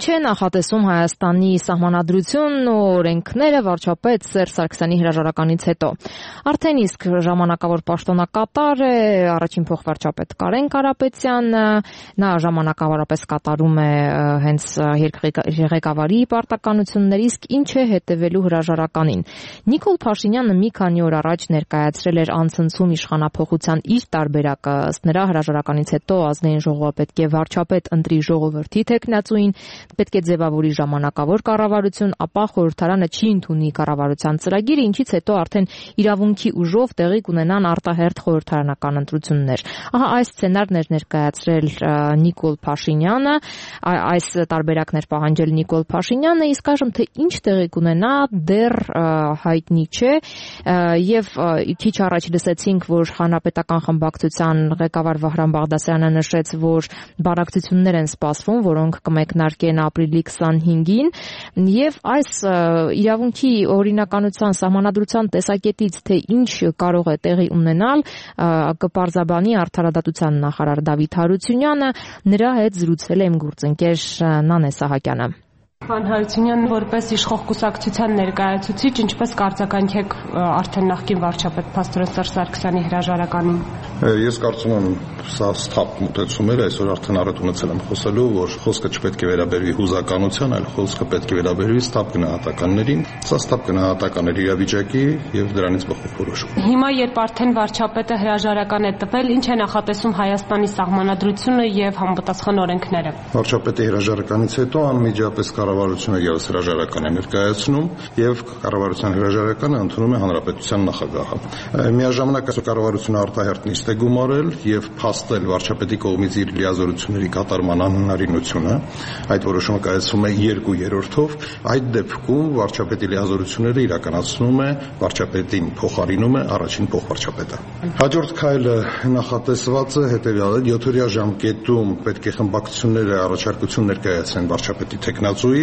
է նախատեսում Հայաստանի սահմանադրությունն ու օրենքները վարչապետ Սերժ Սարգսյանի հրաժարականից հետո։ Արդեն իսկ ժամանակավոր պաշտոնակատար է առաջին փոխվարչապետ Կարեն Կարապետյանը, նա ժամանակավորապես կատարում է հենց ղեկավարի պարտականություններ, իսկ ինչ է հետևելու հրաժարականին։ Նիկոլ Փաշինյանը մի քանի օր առաջ ներկայացրել էր անցնցում իշխանափոխության իր տարբերակը, ըստ նրա հրաժարականից հետո ազգային ժողովը պետք է վարչապետ ընտրի ժողովրդի թեկնածուին, պետք է ձևավորի ժամանակավոր կառավարություն, ապա խորհրդարանը չի ընդունի կառավարության ծրագիրը, ինչից հետո արդեն իրավունքի ուժով տեղի կունենան արտահերթ խորհրդարանական ընտրություններ։ Ահա այս սցենարն էր ներկայացրել Նիկոլ Փաշինյանը, այս տարբերակն էր պահանջել Նիկոլ Փաշինյանը, իսկ այժմ թե ինչ տեղի կունենա դեռ հայտնի չէ, եւ քիչ առաջ լսեցինք, որ հանրապետական խմբակցության ղեկավար Վահրամ Բաղդասարյանը նշեց, որ բանակցություններ են սպասվում, որոնք կմեկնարկեն ապրիլի քսանհինգին, եւ այս իրավունքի օրինականության սահմանադրության տեսակետից թե ինչ կարող է տեղի ունենալ, կպարզաբանի արդարադատության նախարար Դավիթ Հարությունյանը, նրա հետ զրուցել է իմ գործընկեր Նանե Սահակյանը։ Պարոն Հարությունյան, որպես իշխող կուսակցության ներկայացուցիչ, ինչպես կարձագանքեք արդեն նախկին վարչապետ Փաստորեն Սերժ Սարգսյանի հրաժարականին։ Ես կարծում եմ, սա սթափ մոտեցում էր, այսօր արդեն առիթ ունեցել եմ խոսելու, որ խոսքը չպետք է վերաբերվի հուզականության, այլ խոսքը պետք է վերաբերվի սթափ գնահատականներին։ Սա սթափ գնահատականների իրավիճակի եւ դրանից բխող որոշում։ Հիմա երբ արդեն վարչապետը հրաժարական է տվել, ինչ է նախատեսում Հայաստանի սահմանադրությունը եւ համապատասխան օրենքները։ Վարչապետի հրաժարականից հետո անմիջապես կառավարությունը ևս հրաժարական է ներկայացնում եւ կառավարության հրաժարականը ընդունում է հանրապետության նախագահը։ Միաժամանակ կառավարությունը արտահերթ նիստ է գումարել եւ փաստել վարչապետի կողմից իր լիազորությունների կատարման անհնարինությունը։ Այդ որոշումը կայացվում է երկու երրորդով։ Այդ դեպքում վարչապետի լիազորությունները իրականացնում է վարչապետին փոխարինում է առաջին փոխվարչապետը։ Հաջորդ քայլը նախատեսված է հետեւյալը՝ յոթօրյա ժամկետում պետք է խմբակցությունները առաջարկություն ներկայացնեն վարչապետի թեկնածուի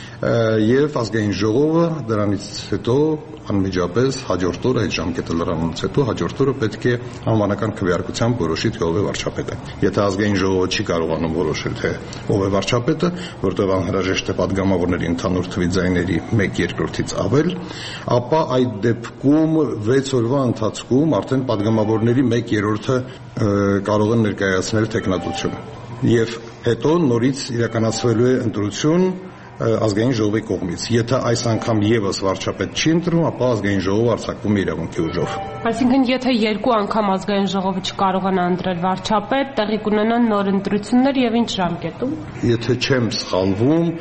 եւ ազգային ժողովը դրանից հետո անմիջապես հաջորդ օրը այդ ժամկետը լրանալուց հետո հաջորդ օրը պետք է անվանական քվեարկությամբ որոշի թե ով է վարչապետը։ Եթե ազգային ժողովը չի կարողանում որոշել թե ով է վարչապետը, որտեղ անհրաժեշտ է падգամավորների ընդհանուր թվի ձայների մեկ երկրորդից ավել, ապա այդ դեպքում վեց օրվա ընթացքում արդեն падգամավորների մեկ երրորդը կարող են ներկայացնել թեկնածությունը եւ հետո նորից իրականացվելու է ընտրություն ազգային ժողովի կողմից։ Եթե այս անգամ եւս վարչապետ չի ընտրվում, ապա ազգային ժողովը արձակվում է իրավունքի ուժով։ Այսինքն, եթե երկու անգամ ազգային ժողովը չկարողանա ընտրել վարչապետ, տեղի կունենան նոր ընտրություններ եւ ինչ ժամկետում։ Եթե չեմ սխալվում,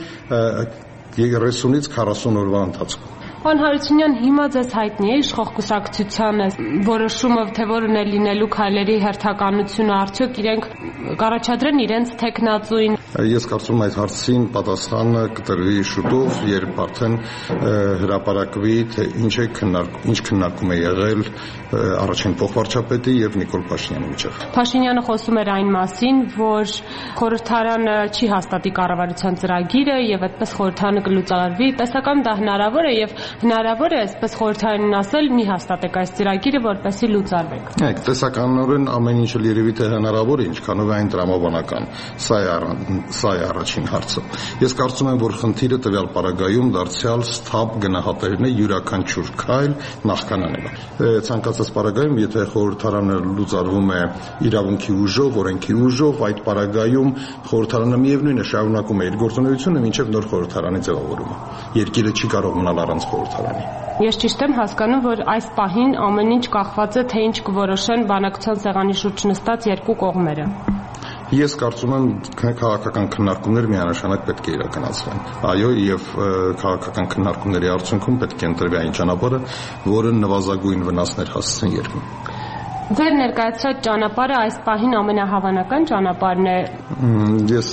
երեսունից քառասուն օրվա ընթացքում։ Պարոն Հարությունյան, հիմա ձեզ հայտնի է իշխող կուսակցությանը որոշումը, թե որն է լինելու քայլերի հերթականությունը, արդյոք իրենք կառաջադրեն իրենց թեկնածուին։ Ես կարծում եմ այդ հարցին պատասխանը կտրվի շուտով, երբ արդեն հրապարակվի, թե ինչ է քննարկում, ինչ քննարկում է եղել առաջին փոխվարչապետի եւ Նիկոլ Փաշինյանի միջեւ։ Փաշինյանը խոսում էր այն մասին, որ խորհրդարանը չի հաստատի կառավարության ծրագիրը եւ այդպես խորհրդարանը կլուծարարվի։ Տեսական դա հնարավոր է եւ հնարավոր է այսպես խորհրդարանին ասել՝ մի հաստատեք այս ծրագիրը, որպեսզի լուծարվեք։ Այո, տեսականորեն ամեն ինչը երևի թե հնարավոր է, ինչքանով է այն տրամաբանական։ Սա է սա է առաջին հարցը։ Ես կարծում եմ, որ խնդիրը տվյալ պարագայում դարձյալ սթափ գնահատելն է յուրաքանչյուր քայլ նախքան անելը։ Ցանկացած պարագայում, եթե խորհրդարանը լուծարվում է իրավունքի ուժով, օրենքի ուժով, այդ պարագայում խորհրդարանը միևնույն է շարունակում է իր գործունեությունը մինչև նոր խորհրդարանի ձևավորումը։ Երկիրը չի կարող մնալ առանց խորհրդարանի։ Ես ճիշտ եմ հասկանում, որ այս պահին ամեն ինչ կախված է, թե ինչ կորոշեն բանակցության սեղանի շուրջ նստած երկու կողմերը։ Ես կարծում եմ քաղաքական քննարկումներ միանշանակ պետք է իրականացվեն։ Այո, եւ քաղաքական քննարկումների արդյունքում պետք է ընտրվի այն ճանապարհը, որը նվազագույն վնասներ հասցնի երկրին։ Ձեր ներկայացրած ճանապարհը այս պահին ամենահավանական ճանապարհն է։ Ես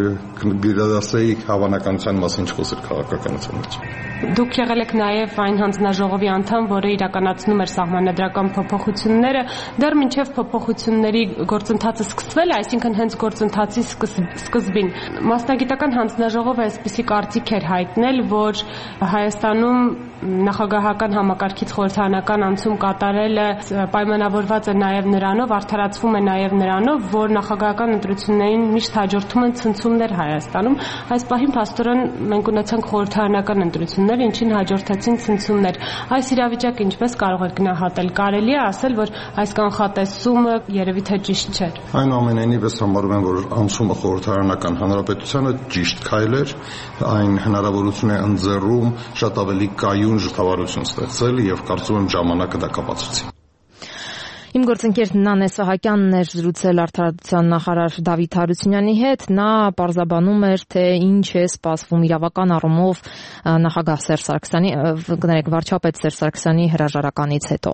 գիտասեի հավանականության մասին չխոսել քաղաքականության մեջ։ Դուք եղել եք նաև այն հանձնաժողովի անդամ, որը իրականացնում էր սահմանադրական փոփոխությունները, դեռ մինչև փոփոխությունների գործընթացը սկսվել, այսինքն հենց գործընթացի սկզբին։ Մասնագիտական հանձնաժողովը այսպիսի կարծիք էր հայտնել, որ Հայաստանում նախագահական համակարգից խորհրդարանական անցում կատարելը պայմանավորված կապված է նաև նրանով, արդարացվում է նաև նրանով, որ նախագահական ընտրություններին միշտ հաջորդում են ցնցումներ Հայաստանում։ Այս պահին փաստորեն մենք ունեցանք խորհրդարանական ընտրություններ, ինչին հաջորդեցին ցնցումներ։ Այս իրավիճակը ինչպես կարող է գնահատել։ Կարելի է ասել, որ այս կանխատեսումը երևի թե ճիշտ չէր։ Այնուամենայնիվ ես համարում եմ, որ անցումը խորհրդարանական հանրապետությանը ճիշտ քայլ էր, այն հնարավորություն է ընձեռում շատ ավելի կայուն ժողովրդություն ստեղծել եւ կարծում եմ ժամանակը դա կապացուցի։ Իմ գործընկերն Նանե Սահակյանն էր զրուցել արդարադատության նախարար Դավիթ Հարությունյանի հետ, նա պարզաբանում էր, թե ինչ է սպասվում իրավական առումով նախագահ Սերժ Սարգսյանի, կներեք, վարչապետ Սերժ Սարգսյանի հրաժարականից հետո։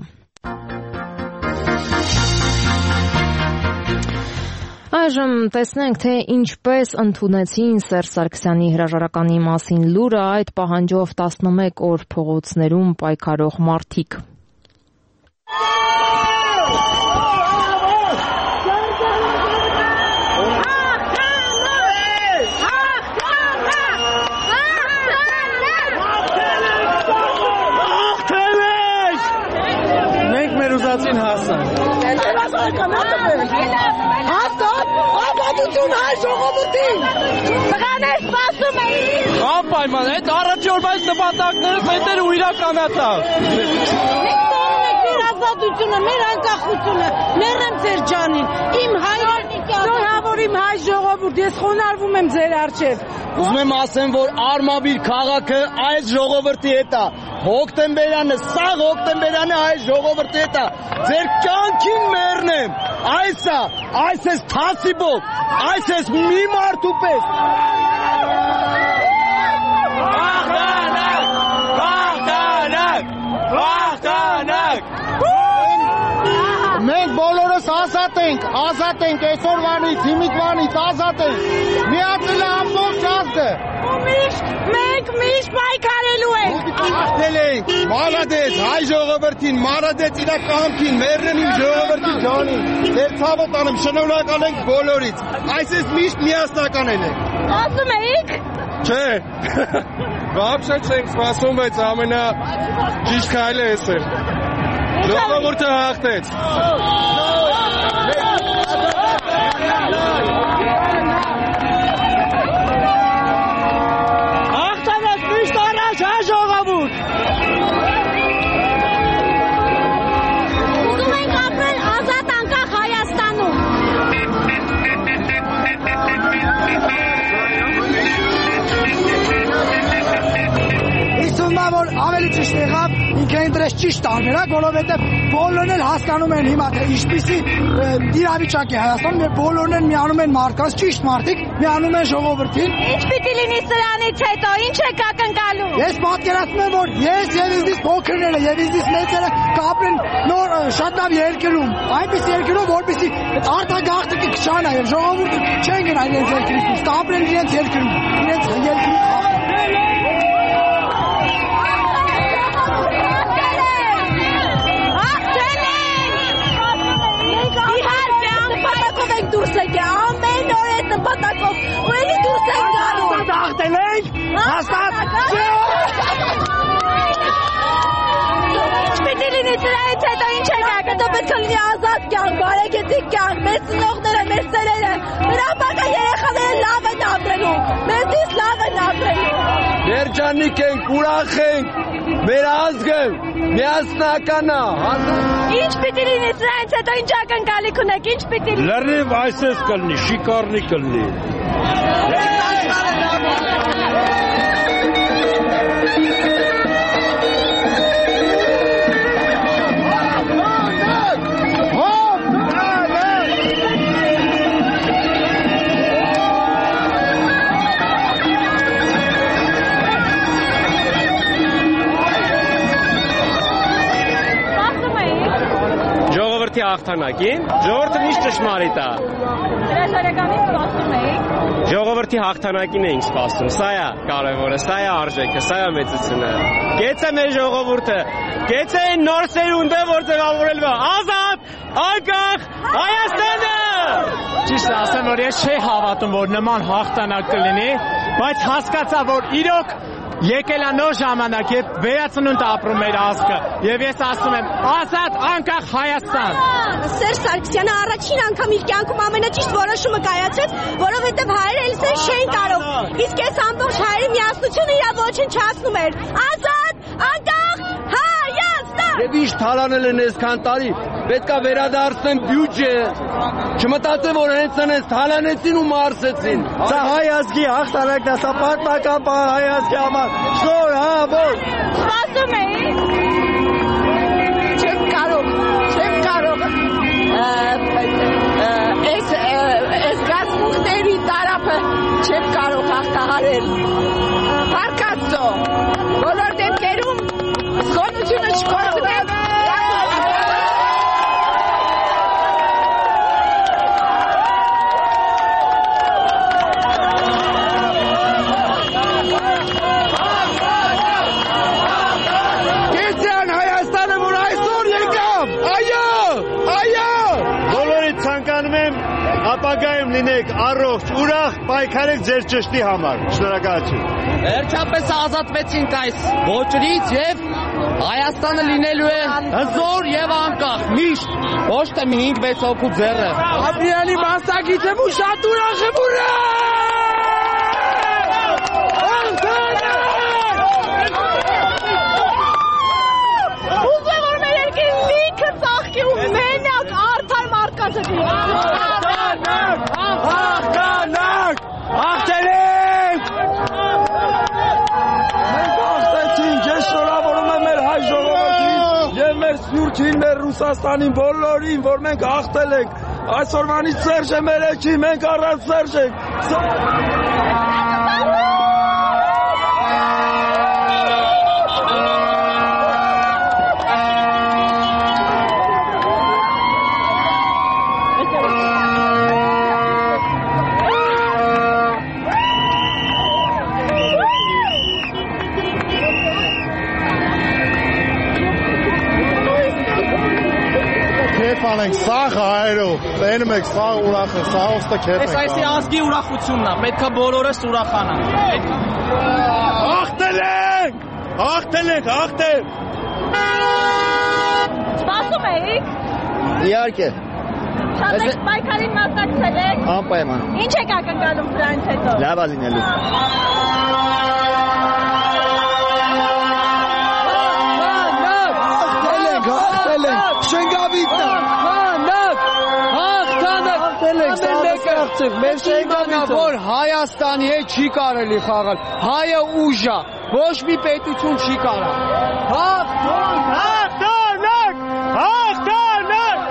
Այժմ տեսնենք, թե ինչպես ընդունեցին Սերժ Սարգսյանի հրաժարականի մասին լուրը, այդ պահանջով տասնմեկ օր փողոցներում պայքարող մարդիկ։ Մենք մեր ուզածին հասանք։ Ապատություն հայ ժողովրդին։ Տղաներ սպասում էին։ Անպայման, այդ առաջի օրվա նպատակները մետեր ու իրականացավ։ Մեր ազատությունը, մեր անկախությունը, մեռեմ ձեր ջանին։ Իմ հայրենիքի զոհավոր իմ հայ ժողովուրդ, ես խոնարհվում եմ ձեր առջև։ Ուզում եմ ասեմ, որ Արմավիր քաղաքը այս ժողովրդի հետ է։ Հոկտեմբերյանը, սաղ հոկտեմբերյանը այս ժողովրդի հետ է։ Ձեր կյանքին մեռնեմ։ Այս է, այս ես թասիբով, այս ես մի մարդու պես։ Վախտանակ, վախտանակ, վախտանակ։ Մենք բոլորս ազատ ենք, ազատ ենք այսօրվանից, հիմիկվանից ազատ ենք։ Միացել է ամբողջ ազգը։ Ու միշտ, մենք միշտ պայքարելու ենք։ Ախտել ենք, մալադեց, հայ ժողովրդին, մալադեց իրա կամքին, մերնեմ իմ ժողովրդի ջանին։ Ձեր ցավը տանեմ, շնորհակալ ենք բոլորից։ Այս ես միշտ միասնական ենք։ Ասում էիք։ Չէ։ Вообще չենք սպասում, բայց ամենա ճիշտ քայլը էս է։ Ժողովուրդը հաղթեց։ Հաղթանակ միշտ առաջ հայ ժողովուրդ։ Ուզում ենք ապրել ազատ անկախ Հայաստանում։ Իսկույն որ ավելի ճիշտ եղավ, ինքը ինտրես ճիշտ տարբերակ, որովհետև բոլորն էլ հասկանում են հիմա, թե ինչպիսի իրավիճակ է Հայաստանում, եւ բոլորն էլ միանում են մարդկանց, ճիշտ մարդիկ միանում են ժողովրդին։ Ինչ պիտի լինի սրանից հետո, ինչ եք ակնկալում։ Ես պատկերացնում եմ, որ ես եւ ինձ փոքրները եւ ինձ մեծերը կապրեն նոր շատ լավ երկրում, այնպես երկրում, որպեսզի արտագաղթքը քչանա եւ ժողովուրդը չեն գնա իրենց երկրից, կապրեն իրենց երկրում, իրենց երկրում։ Դուրս եկե, ամեն օր այդ նպատակով, ու էլի դուրս եք գալու։ Հաստատ աղթել ենք, հաստատ։ Չպիտի լինի սրանից հետո ինչ եք ակտո պետք է լինի ազատ կյանք, բարեկեցիկ կյանք, մեր ծնողները, մեր ծերերը, մեր ապակա երեխաները լավ են ապրելու, մեզից լավ են ապրելու։ Երջանիկ ենք, ուրախ ենք, մեր ազգը միասնական է։ Ինչ պիտի լինի սրանից հետո, ինչ ակնկալիք ունեք, ինչ պիտի լինի։ Լրիվ այսպես կլինի, շիկարնի կլինի։ Հաղթանակին, ժողովուրդը միշտ ճշմարիտ է։ Հրաժարականից սպասում էիք։ Ժողովրդի հաղթանակին էինք սպասում, սա է կարևորը, սա է արժեքը, սա է մեծությունը։ Գեցե մեր ժողովուրդը, գեցե այն նոր սերունդը, որ ձևավորել է, ազատ, անկախ Հայաստանը։ Ճիշտ ասեմ, որ ես չէի հավատում, որ նման հաղթանակ կլինի, բայց հասկացա, որ իրոք եկել է նոր ժամանակ, երբ վերացնունդ ապրում մեր ազգը, եւ ես ասում եմ, ազատ անկախ Հայաստան։ Սերժ Սարգսյանը առաջին անգամ իր կյանքում ամենաճիշտ որոշումը կայացրեց, որովհետեւ հայերը էլսեն չէին կարող։ Իսկ այս ամբողջ հայերի միասնությունը իր ոչնչացնում էր։ Ազատ անկախ Հայաստան։ Եվ ինչ թալանել են այսքան տարի, պետքա վերադարձնեն բյուջե։ Չմտածեմ, որ հենց այնպես թալանեցին ու մարսեցին։ Սա հայ ազգի հաղթանակն է, սա պատմական բան հայ ազգի համար։ Շնոր, հա, որ։ Սպասում էի։ Չեմ կարող, չեմ կարող։ Այս այս գազմուղների տարափը չեմ կարող հաղթահարել։ Փառքաստո։ Բոլոր դեպքերում զգոնությունը չկորցնեմ։ Ապագայում լինեք առողջ, ուրախ, պայքարեք ձեր ճշտի համար։ Շնորհակալություն։ Վերջապես ազատվեցինք այս ոճրից եւ Հայաստանը լինելու է հզոր եւ անկախ, միշտ, ոչ թե մի հինգ-վեց հոգու ձեռը։ Ապրիլի մասնակից եմ ու շատ ուրախ եմ, ուրախ։ Ուզում եմ, որ մեր երկրի լիքը ծաղկի ու մենակ արդար մարդկանց է։ Հաղթանակ! Հաղթենք! Մենք հաղթեցինք, ես շնորհավորում եմ մեր հայ ժողովրդին եւ մեր սփյուռքին, մեր Ռուսաստանին, բոլորին, որ մենք հաղթել ենք։ Այսօրվանից Սերժը մեր էջի, մենք առանց Սերժ ենք։ Անենք սաղ հայերով, տենում եք սաղ ուրախը, սաղոստը կետ եք։ Ես այսի ազգի ուրախությունն է, պետք է բոլորս ուրախանանք։ Հաղթել ենք, հաղթել ենք, հաղթել։ Սպասում էիք։ Իհարկե։ Շատ եք պայքարին մասնակցել եք։ Անպայման։ Ինչ եք ակնկալում դրանից հետո։ Լավ է լինելու։ Հաղթել ենք, շենգավիթն է։ Մեր շենգանը, որ Հայաստանի հետ չի կարելի խաղալ, հայը ուժ է, ոչ մի պետություն չի կարա։ Հաղթանակ, հաղթանակ, հաղթանակ,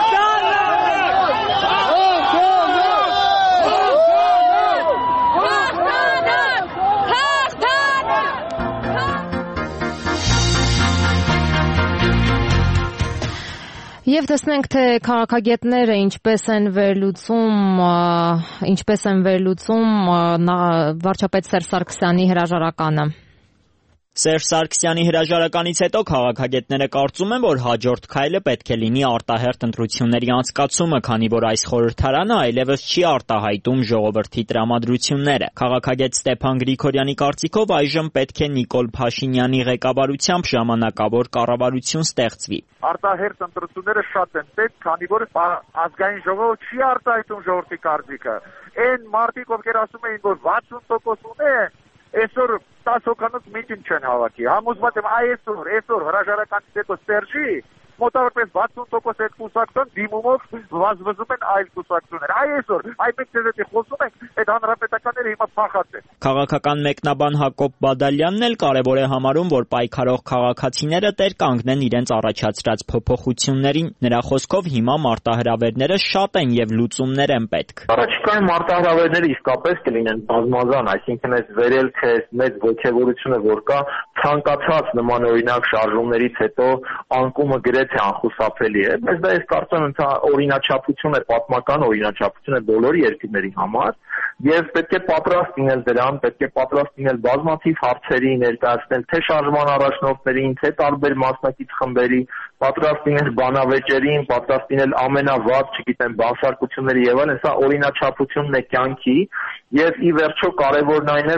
Եվ տեսնենք, թե քաղաքագետները ինչպես են վերլուծում, ինչպես են վերլուծում վարչապետ Սերժ Սարգսյանի հրաժարականը։ Սերժ Սարգսյանի հրաժարականից հետո քաղաքագետները կարծում են, որ հաջորդ քայլը պետք է լինի արտահերթ ընտրությունների անցկացումը, քանի որ այս խորհրդարանը այլևս չի արտահայտում ժողովրդի տրամադրությունները։ Քաղաքագետ Ստեփան Գրիգորյանի կարծիքով այժմ պետք է Նիկոլ Փաշինյանի ղեկավարությամբ ժամանակավոր կառավարություն ստեղծվի։ Արտահերթ ընտրությունները շատ են պետք, քանի որ ազգային ժողովը չի արտահայտում ժողովրդի կարծիքը։ Այն մարդիկ, ովքեր ասում էին, որ վաթսուն տոկոս ունեն, այսօր տասը հոգանոց միտինգ չեն հավաքի։ Համոզված եմ այսօր, այսօր հրաժարականից հետո Սերժի մոտավորապես վաթսուն տոկոս այդ կուսակցության դիմումով վազվզում են այլ կուսակցություններ։ Այսօր, այ մենք ձեզ հետ խոսում ենք, այդ հանրապետականները հիմա փախած են։ Քաղաքական մեկնաբան Հակոբ Բադալյանն էլ կարևոր է համարում, որ պայքարող քաղաքացիները տեր կանգնեն իրենց առաջացրած փոփոխություններին։ Նրա խոսքով հիմա մարտահրավերները շատ են եւ լուծումներ են պետք։ Առաջիկայում մարտահրավերները իսկապես կլինեն բազմազան, այսինքն այս վերելքը, այս մեծ ոգևորությունը, որ կա ցանկացած նմանօրինակ շարժումներից հետո անկումը գրեթե անխուսափելի է։ Բայց դա ես կարծում եմ օրինաչափություն է, պատմական օրինաչափություն է բոլոր երկրների համար եւ պետք է պատրաստ լինել դրան, պետք է պատրաստ լինել բազմաթիվ հարցերի ներկայացնել թե շարժման առաջնորդներին, թե տարբեր մասնակից խմբերի, պատրաստ լինել բանավեճերին, պատրաստ լինել ամենավատ, չգիտեմ, բանսարկությունների եւ այլն, սա օրինաչափությունն է կյանքի եւ ի վերջո կարեւորն այն է, որ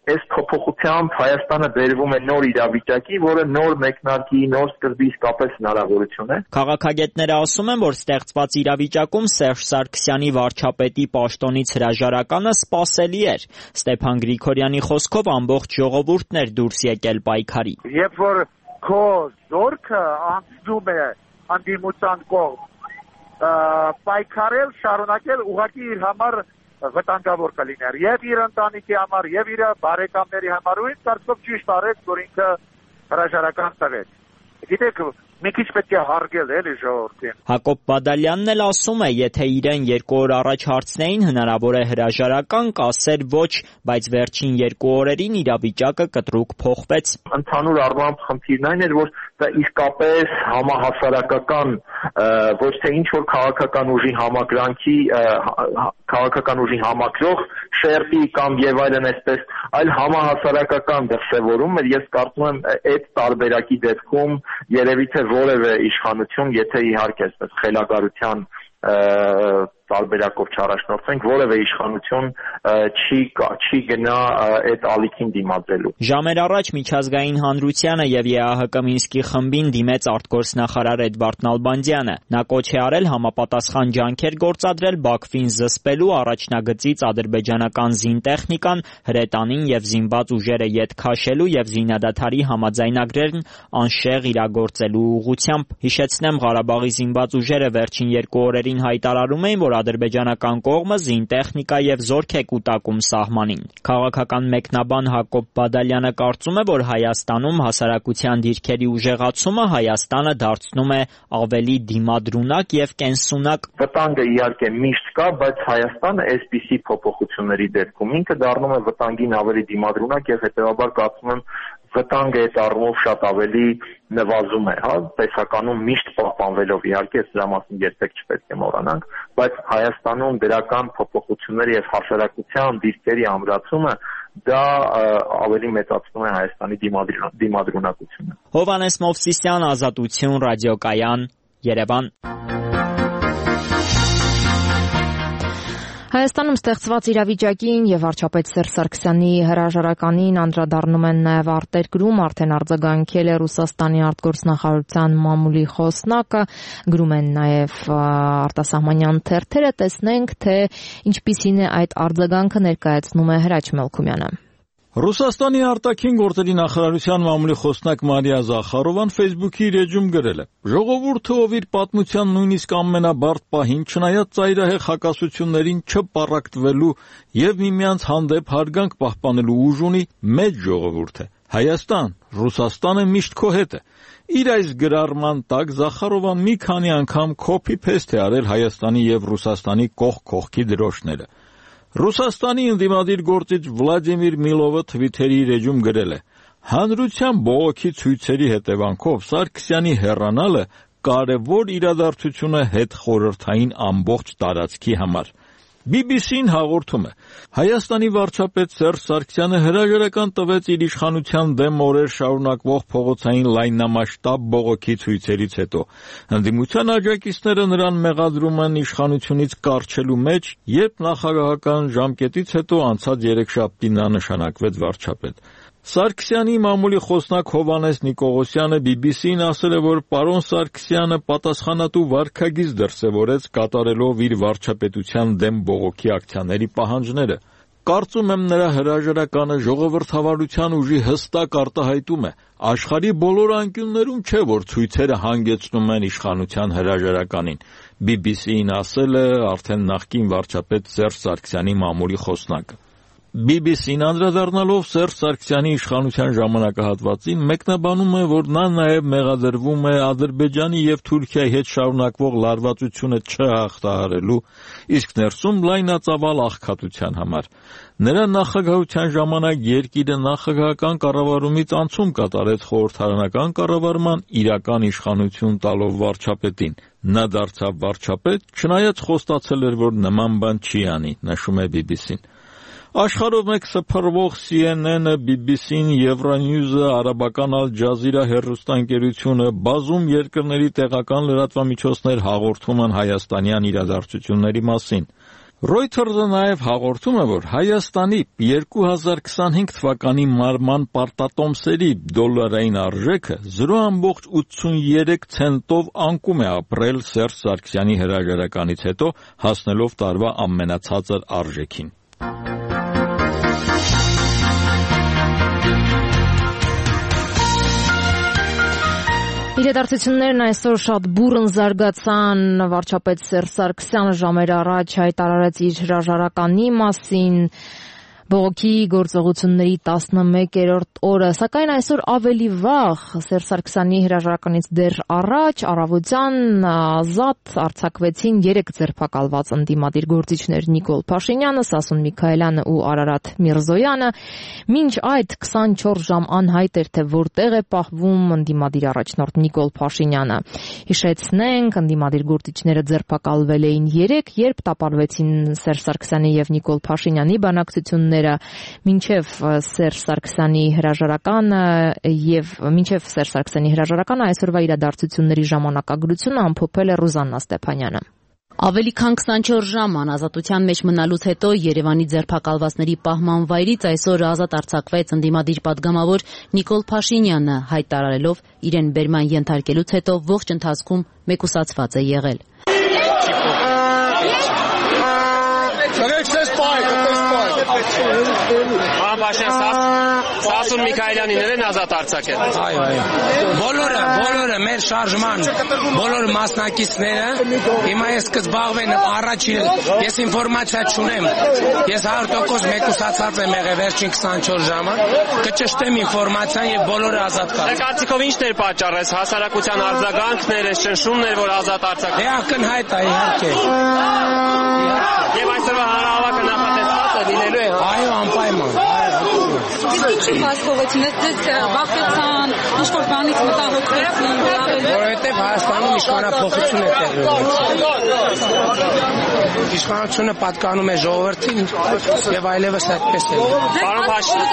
այս փոփոխությամբ Հայաստանը բերվում է նոր իրավիճակի, որը նոր մեկնարկի, նոր սկզբի իսկապես հնարավորություն է։ Քաղաքագետները ասում են, որ ստեղծված իրավիճակում Սերժ Սարգսյանի վարչապետի պաշտոնից հրաժարականը սպասելի էր։ Ստեփան Գրիգորյանի խոսքով ամբողջ ժողովուրդն էր դուրս եկել պայքարի։ Երբ որ քո զորքը անցնում է անդիմության կողմ, պայքարել, շարունակել ուղղակի իր համար վտանգավոր կլիներ եւ իր ընտանիքի համար եւ իր բարեկամների համար ու ինձ կարծում ճիշտ արեց, որ ինքը հրաժարական տվեց։ Գիտեք, մի քիչ պետք է հարգել էլի ժողովրդին։ Հակոբ Բադալյանն էլ ասում է, եթե իրեն երկու օր առաջ հարցնեին հնարավոր է հրաժարական, կասեր ոչ, բայց վերջին երկու օրերին իրավիճակը կտրուկ փոխվեց։ Ընդհանուր առմամբ խնդիրն այն էր, որ դա իսկապես համահասարակական ոչ թե ինչ որ քաղաքական ուժի համակրանքի քաղաքական ուժի համակրող շերտի կամ եւ այլն այսպես, այլ համահասարակական դրսևորում էր։ Ես կարծում եմ այդ տարբերակի դեպքում երևի թե որևէ իշխանություն, եթե իհարկե այսպես խելագարության տարբերակով չառաջնորդվենք, որևէ իշխանություն չի չի գնա այդ ալիքին դիմադրելու։ Ժամեր առաջ Միջազգային հանրությանը եւ ԵԱՀԿ Մինսկի խմբին դիմեց արտգործնախարար Էդվարդ Նալբանդյանը։ Նա կոչ է արել համապատասխան ջանքեր գործադրել Բաքվին զսպելու, առաջնագծից ադրբեջանական զինտեխնիկան, հրետանին եւ զինված ուժերը ետ քաշելու եւ զինադադարի համաձայնագրերն անշեղ իրագործելու ուղղությամբ։ Հիշեցնեմ, Ղարաբաղի զինված ուժերը վերջին երկու օրերին հայտարարում էին, որ ադրբեջանական կողմը զինտեխնիկա եւ զորք է կուտակում սահմանին։ Քաղաքական մեկնաբան Հակոբ Բադալյանը կարծում է, որ Հայաստանում հասարակության դիրքերի ուժեղացումը Հայաստանը դարձնում է ավելի դիմադրունակ եւ կենսունակ։ Վտանգը իհարկե միշտ կա, բայց Հայաստանը այսպիսի փոփոխությունների դեպքում ինքը դառնում է վտանգին ավելի դիմադրունակ եւ հետեւաբար կարծում եմ վտանգը այդ առումով շատ ավելի նվազում է, հա, տեսականում միշտ պահպանվելով իհարկե դրա մասին երբեք չպետք է մոռանանք, բայց Հայաստանում դրական փոփոխությունները եւ հասարակության դիրքերի ամրացումը դա ավելի մեծացնում է Հայաստանի դիմադրունակությունը։ Հովհաննես Մովսիսյան, Ազատություն, ռադիոկայան, Երևան։ Հայաստանում ստեղծված իրավիճակին եւ վարչապետ Սերժ Սարգսյանի հրաժարականին անդրադառնում են նաեւ արտերկրում, արդեն արձագանքել է Ռուսաստանի արտգործնախարարության մամուլի խոսնակը, գրում են նաեւ արտասահմանյան թերթերը, տեսնենք թե ինչպիսին է այդ արձագանքը, ներկայացնում է Հրաչ Մելքումյանը։ Ռուսաստանի արտաքին գործերի նախարարության մամուլի խոսնակ Մարիա Զախարովան Facebook-ի իր էջում գրել է. «Ժողովուրդը, ով իր պատմության նույնիսկ ամենաբարդ պահին, չնայած ծայրահեղ հակասություններին չպառակտվելու եւ միմյանց հանդեպ հարգանք պահպանելու ուժ ունի, մեծ ժողովուրդ է։ Հայաստան, Ռուսաստանը միշտ քո հետ է»։ Իր այս գրառման տակ Զախարովան մի քանի անգամ copy-paste է արել Հայաստանի եւ Ռուսաստանի կողք-կողքի դրոշները։ Ռուսաստանի ընդդիմադիր գործիչ Վլադիմիր Միլովը Թվիթերի իր էջում գրել է. «Հանրության բողոքի ցույցերի հետևանքով Սարգսյանի հեռանալը կարևոր իրադարձություն է հետխորհրդային ամբողջ տարածքի համար»։ բի բի սին հաղորդում է. Հայաստանի վարչապետ Սերժ Սարգսյանը հրաժարական տվեց իր իշխանության դեմ օրեր շարունակվող փողոցային լայնամասշտաբ բողոքի ցույցերից հետո։ Ընդդիմության աջակիցները նրան մեղադրում են իշխանությունից կառչելու մեջ, երբ նախագահական ժամկետից հետո անցած երեքշաբթի նա նշանակվեց վարչապետ։ Սարգսյանի մամուլի խոսնակ Հովհաննես Նիկողոսյանը բի բի սին ասել է, որ պարոն Սարգսյանը պատասխանատու վարքագիծ դրսևորեց կատարելով իր վարչապետության դեմ բողոքի ակցիաների պահանջները։ Կարծում եմ նրա հրաժարականը ժողովրդավարության ուժի հստակ արտահայտում է։ Աշխարհի բոլոր անկյուններում չէ, որ ցույցերը հանգեցնում են իշխանության հրաժարականին։ բի բի սին ասել է արդեն նախկին վարչապետ Սերժ Սարգսյանի մամուլի խոսնակը։ բի բի սին անդրադառնալով Սերժ Սարգսյանի իշխանության ժամանակահատվածին մեկնաբանում է, որ նա նաև մեղադրվում է Ադրբեջանի եւ Թուրքիայի հետ շարունակվող լարվածությունը չհաղթահարելու, իսկ ներսում լայնածավալ աղքատության համար։ Նրա նախագահության ժամանակ երկիրը նախագահական կառավարումից անցում կատարեց խորհրդարանական կառավարման իրական իշխանություն տալով վարչապետին։ Նա դարձավ վարչապետ, չնայած խոստացել էր, որ նման բան չի անի, նշում է բի բի սին։ Աշխարհով մեկ սփռվող սի են են-ը, բի բի սին, Евроньюз-ը, արաբական Ալ Ջազիրա հեռուստաընկերությունը, բազում երկրների տեղական լրատվամիջոցներ հաղորդում են հայաստանյան իրադարձությունների մասին։ Reuters-ը նաև հաղորդում է, որ Հայաստանի երկու հազար քսանհինգ թվականի մարման պարտատոմսերի դոլարային արժեքը զրո ամբողջ ութսուներեք ցենտով անկում է ապրել Սերժ Սարգսյանի հրաժարականից հետո, հասնելով տարվա ամենացածր արժեքին։ Իրադարձություններն այսօր շատ բուռն զարգացան, վարչապետ Սերժ Սարգսյանը ժամեր առաջ հայտարարեց իր հրաժարականի մասին, բողոքի գործողությունների տասնմեկերորդ օրը, սակայն այսօր ավելի վաղ Սերժ Սարգսյանի հրաժարականից դեռ առաջ առավոտյան ազատ արձակվեցին երեք ձերբակալված ընդդիմադիր գործիչներ Նիկոլ Փաշինյանը, Սասուն Միքայելյանը ու Արարատ Միրզոյանը, մինչ այդ քսանչորս ժամ անհայտ էր, թե որտեղ է պահվում ընդդիմադիր առաջնորդ Նիկոլ Փաշինյանը։ Հիշեցնենք, ընդդիմադիր գործիչները ձերբակալվել էին երեկ, երբ տապալվեցին Սերժ Սարգսյանի եւ Նիկոլ Փաշինյանի բանակցությունները մինչև Սերժ Սարգսյանի հրաժարականը եւ մինչև Սերժ Սարգսյանի հրաժարականը այսօրվա իրադարձությունների ժամանակագրությունը ամփոփել է Ռուզաննա Ստեփանյանը։ Ավելի քան քսանչորս ժամ անազատության մեջ մնալուց հետո Երևանի ձերբակալվածների պահման վայրից այսօր ազատ արձակվեց ընդդիմադիր падգամավոր Նիկոլ Փաշինյանը, հայտարարելով իրեն բերման ենթարկելուց հետո ողջ ընթացքում մեկուսացված է եղել։ Սասուն Միքայելյանին ազատ արձակել։ Այո, այո։ Բոլորը, բոլորը մեր շարժման բոլոր մասնակիցները հիմա ես կզբաղվեն առաջին ես ինֆորմացիա չունեմ։ Ես հարյուր տոկոս մեկուսացած եմ եղել վերջին քսանչորս ժամը։ Կճշտեմ ինֆորմացիան եւ բոլորը ազատ կան։ Կարծիքով ինչն էր պատճառը, հասարակության արձագանքներ, շնշումներ, որ ազատ արձակել։ Դե ակնհայտ է իհարկե։ Եվ այսօրվա հանրահավաքը նախատեսված է լինելու է։ Այո, անպայման։ Ինչի՞ մասկովեցին, դες վախեցան, ինչ-որ բանից մտահոգվեցին, որովհետև Հայաստանում իշխանափոխություն է տեղի ունեցել։ Իշխանությունը պատկանում է ժողովրդին եւ այլևս այդպես է։ Պարոն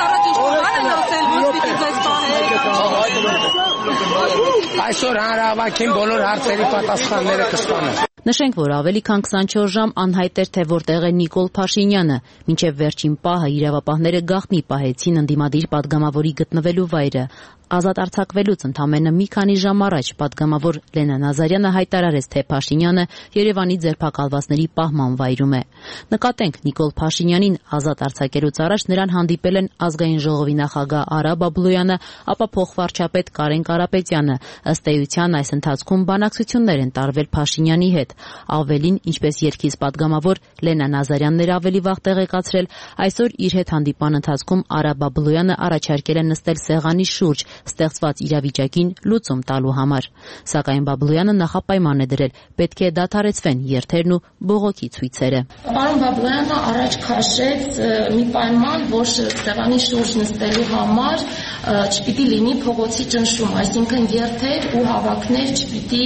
Փաշինյան, այսօր հանրահավաքին բոլոր հարցերի պատասխանները կստանան։ Նշենք, որ ավելի քան քսանչորս ժամ անհայտ էր, թե որտեղ է Նիկոլ Փաշինյանը, մինչև վերջին պահը իրավապահները գաղտնի պահեցին ընդդիմադիր падգամավորի գտնվելու վայրը։ Ազատ արձակվելուց ընդամենը մի քանի ժամ առաջ падգամավոր Լենա Նազարյանը հայտարարեց, թե Փաշինյանը Երևանի ձերբակալվածների պահման վայրում է։ Նկատենք, Նիկոլ Փաշինյանին ազատ արձակելուց առաջ նրան հանդիպել են ազգային ժողովի նախագահ Արա Բաբլոյանը, ապա փոխվարչապետ Կարեն Կարապետյանը։ Ըստ էության, այս ընթացքում բանակցություններ են տարվել Փաշինյանի հետ։ Ավելին, ինչպես երգից падգամավոր Լենա Նազարյանն էր ավելի վաղ տեղեկացրել, այսօր իր հետ հանդիպման ընթացքում Արա Բաբլոյանը առաջարկել է նստել սեղանի շուրջ ստեղծված իրավիճակին լուծում տալու համար։ Սակայն Բաբլոյանը նախապայման է դրել, պետք է դադարեցվեն երթերն ու բողոքի ցույցերը։ Պարոն Բաբլոյանը առաջ քաշեց մի պայման, որ սեղանի շուրջ նստելու համար չպիտի լինի փողոցի ճնշում, այսինքն երթեր ու հավաքներ չպիտի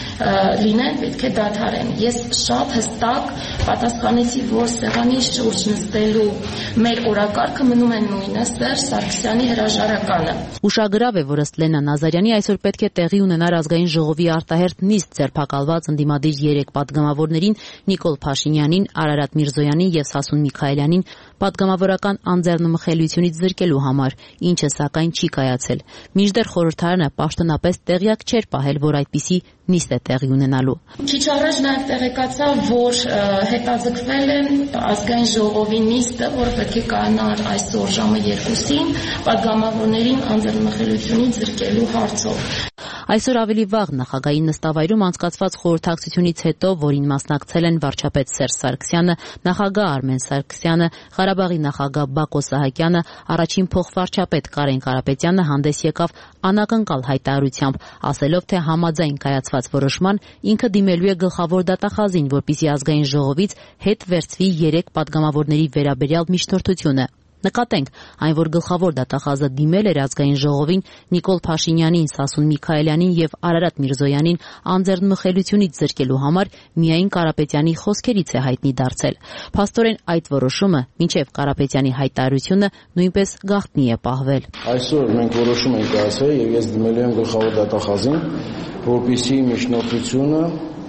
լինեն, պետք է դադարեն։ Ես շատ հստակ պատասխանեցի, որ սեղանի շուրջ նստելու մեր օրակարգը մնում է նույնը, Սերժ Սարգսյանի հրաժարականը։ Ուշագրավ է, որ ըստ Լենա Նազարյանի այսօր պետք է տեղի ունենար ազգային ժողովի արտահերթ նիստ ձերբակալված ընդդիմադիր երեք падգամավորներին Նիկոլ Փաշինյանին, Արարատ Միրզոյանին եւ Սասուն Միքայելյանին падգամավորական անձեռնմխելիությունից զրկելու համար, ինչը սակայն չի կայացել։ Մինչդեռ խորհրդարանը պաշտոնապես տեղյակ չէր պահել, որ այդպիսի նիստ է տեղի ունենալու։ Քիչ առաջ նաև տեղեկացա, որ հետաձգվել է ազգային ժողովի նիստը, որ պետք է կայանար այսօր ժամը երկուսին падգամավորներին անձեռնմխելիությունից զրկելու հարցով։ Այսօր ավելի վաղ նախագահի նստավայրում անցկացված խորհրդակցությունից հետո, որին մասնակցել են վարչապետ Սերժ Սարգսյանը, նախագահ Արմեն Սարգսյանը, Ղարաբաղի նախագահ Բակո Սահակյանը, առաջին փոխվարչապետ Կարեն Կարապետյանը հանդես եկավ անակնկալ հայտարարությամբ, ասելով, թե համաձայն կայացված որոշման ինքը դիմելու է գլխավոր դատախազին, որպեսզի ազգային ժողովից հետ վերցվի երեք падգամավորների վերաբերյալ միջնորդությունը։ Նկատենք, այն որ գլխավոր դատախազը դիմել էր ազգային ժողովին Նիկոլ Փաշինյանին, Սասուն Միքայելյանին եւ Արարատ Միրզոյանին անձեռնմխելիությունից զրկելու համար միայն Կարապետյանի խոսքերից է հայտնի դարձել։ Փաստորեն այդ որոշումը, մինչեւ Կարապետյանի հայտարարությունը, նույնպես գաղտնի է պահվել։ Այսօր մենք որոշում ենք կայացրել եւ ես դիմելու եմ գլխավոր դատախազին, որպեսզի միջնորդությունը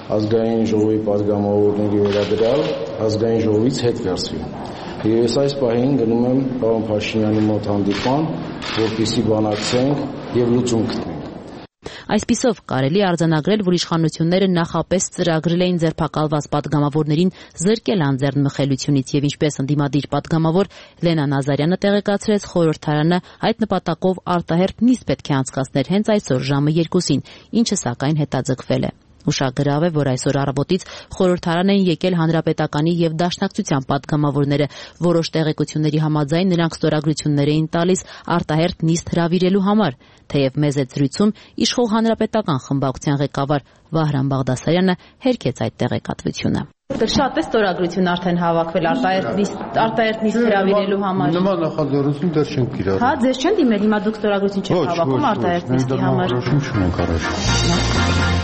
ազգային ժողովի պատգամավորների վերաբերյալ ազգային ժողովից հետ վերցվի։ Եվ ես այս պահին գնում եմ պարոն Փաշինյանի մոտ հանդիպման, որպեսզի բանակցենք եւ լուծում գտնենք։ Այսպիսով կարելի արձանագրել, որ իշխանությունները նախապես ծրագրել էին ձերբակալված պատգամավորներին զրկել անձեռնմխելիությունից եւ ինչպես ընդդիմադիր պատգամավոր Լենա Նազարյանը տեղեկացրեց, խորհրդարանը այդ նպատակով արտահերթ նիստ պետք է անցկացներ հենց այսօր ժամը երկուսին, ինչը սակայն հետաձգվել է։ Ուշագրավ է, որ այսօր առավոտից խորհրդարան են եկել Հանրապետականի եւ Դաշնակցության պատգամավորները, որոշ տեղեկությունների համաձայն նրանք ստորագրություններ էին տալիս արտահերթ նիստ հրավիրելու համար, թեև մեծ զրույցում իշխող Հանրապետական խմբակցության ղեկավար Վահրամ Բաղդասարյանը հերքեց այդ տեղեկատվությունը։ Շատ է ստորագրություն արդեն հավաքվել արտահերթ նիստ հրավիրելու համար։ Նման նախաձեռնություն դեռ չենք կիրառել։ Հա, ձեզ չեն դիմել, հիմա դուք ստորագրություն չեք հավաքում արտահերթ նիստի համար։ Չունենք առաջ։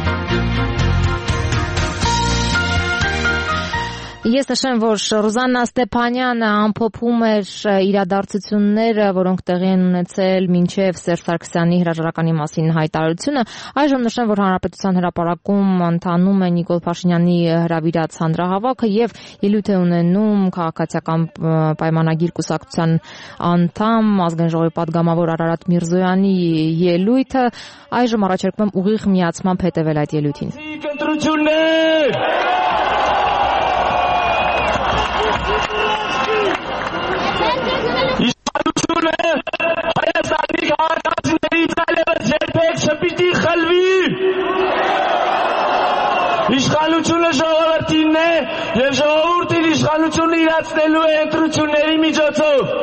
Ես նշեմ, որ Ռուզաննա Ստեփանյանը ամփոփում էր իրադարձությունները, որոնք տեղի են ունեցել մինչև Սերժ Սարգսյանի հրաժարականի մասին հայտարարությունը։ Այժմ նշեմ, որ Հանրապետության հրապարակում ընթանում է Նիկոլ Փաշինյանի հրավիրած հանրահավաքը եւ ելույթ է ունենում քաղաքացիական պայմանագիր կուսակցության անդամ ազգային ժողովի պատգամավոր Արարատ Միրզոյանի ելույթը։ Այժմ առաջարկում եմ ուղիղ միացմամբ հետևել այդ ելույթին։ Իշխանությունը Հայաստանի քաղաքացիներից այլևս երբեք չպիտի խլվի։ Իշխանությունը ժողովրդինն է եւ ժողովուրդին իշխանությունը իրացնելու է ընտրությունների միջոցով։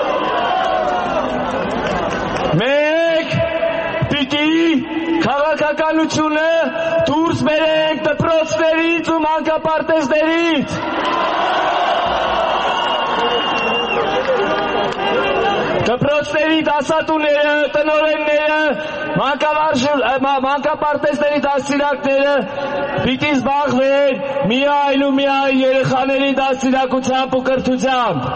Մենք պիտի քաղաքականությունը դուրս բերենք դպրոցներից ու մանկապարտեզներից։ Դպրոցների դասատուները, տնօրենները, մանկապարտեզների դաստիարակները պիտի զբաղվեն միայն ու միայն երեխաների դաստիարակությամբ ու կրթությամբ։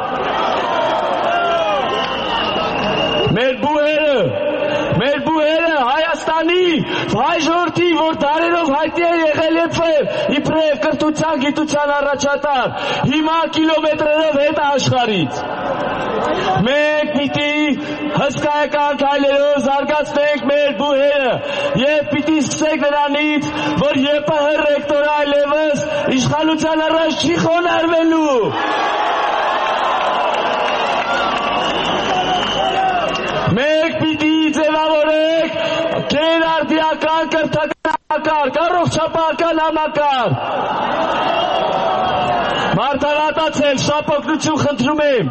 Մեր բուհերը, մեր բուհերը Հայաստանի հայ ժողովրդի, որ դարերով հայտնի է եղել իբրև կրթության, գիտության առաջատար, հիմա կիլոմետրերով հետ աշխարհից։ Մենք պիտի հսկայական քայլերով զարգացնենք մեր բուհերը եւ պիտի սկսենք նրանից, որ ԵՊՀ ռեկտորը այլևս իշխանության առաջ չի խոնարհվելու։ Մենք պիտի ձևավորենք գերարդիական կրթական համակարգ, առողջապահական համակարգ։ Մարտավատացել, շապօգնություն խնդրում եմ։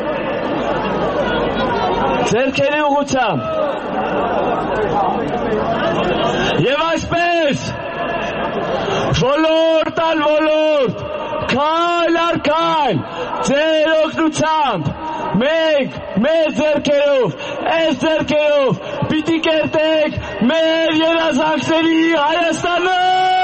Ձերքերի ուղղությամբ։ Եվ այսպես ոլորտ ալ ոլորտ, քայլ առ քայլ, ձեր օգնությամբ մենք մեր ձերքերով, այս ձերքերով պիտի կերտենք մեր երազանքների Հայաստանը։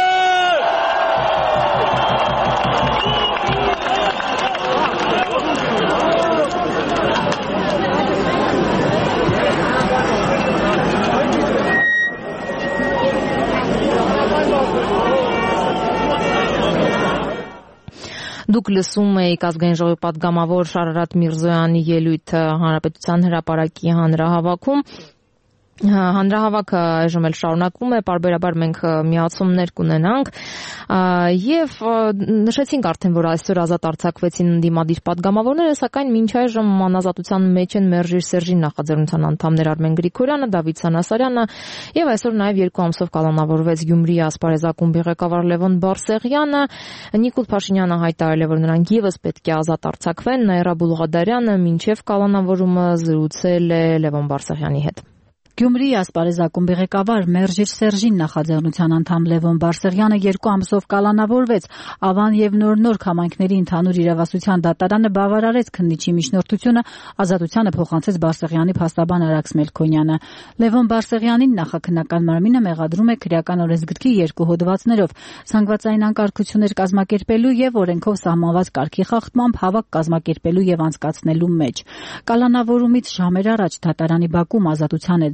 Դուք լսում եք ազգային ժողովի պատգամավոր Արարատ Միրզոյանի ելույթը Հանրապետության հրապարակի հանրահավաքում։ Հանրահավաքը այժմ էլ շարունակվում է, պարբերաբար մենք միացումներ կունենանք եւ նշեցինք արդեն, որ այսօր ազատ արձակվեցին ընդդիմադիր պատգամավորները, սակայն մինչ այժմ անազատության մեջ են Մերժիր Սերժի նախաձեռնության անդամներ Արմեն Գրիգորյանը, Դավիթ Սանասարյանը եւ այսօր նաեւ երկու ամսով կալանավորվեց Գյումրի ասպարեզ ակումբի ղեկավար Լևոն Բարսեղյանը։ Նիկոլ Փաշինյանը հայտարարել է, որ նրանք եւս պետք է ազատ արձակվեն, Նաիրա Բուլղադարյանը մինչեւ կալանավորումը զրուցել է Լևոն Բարսեղյանի հետ։ Գյումրի ասպարեզ ակումբի ղեկավար Մերժիր Սերժին նախաձեռնության անդամ Լևոն Բարսեղյանը երկու ամսով կալանավորվեց։ Ավան եւ Նոր-Նոր համայնքների ընդհանուր իրավասության դատարանը բավարարեց քննիչի միջնորդությունը, ազատությանը փոխանցեց Բարսեղյանի փաստաբան Արաքս Մելքոնյանը։ Լևոն Բարսեղյանին նախաքննական մարմինը մեղադրում է քրեական օրենսգրքի երկու հոդվածներով՝ զանգվածային անկարգություններ կազմակերպելու եւ օրենքով սահմանված կարգի խախտմամբ հավաք կազմակերպելու եւ անցկացնելու մեջ։ Կալանավորումից ժամեր առաջ դատարանի բակում ազատության հետ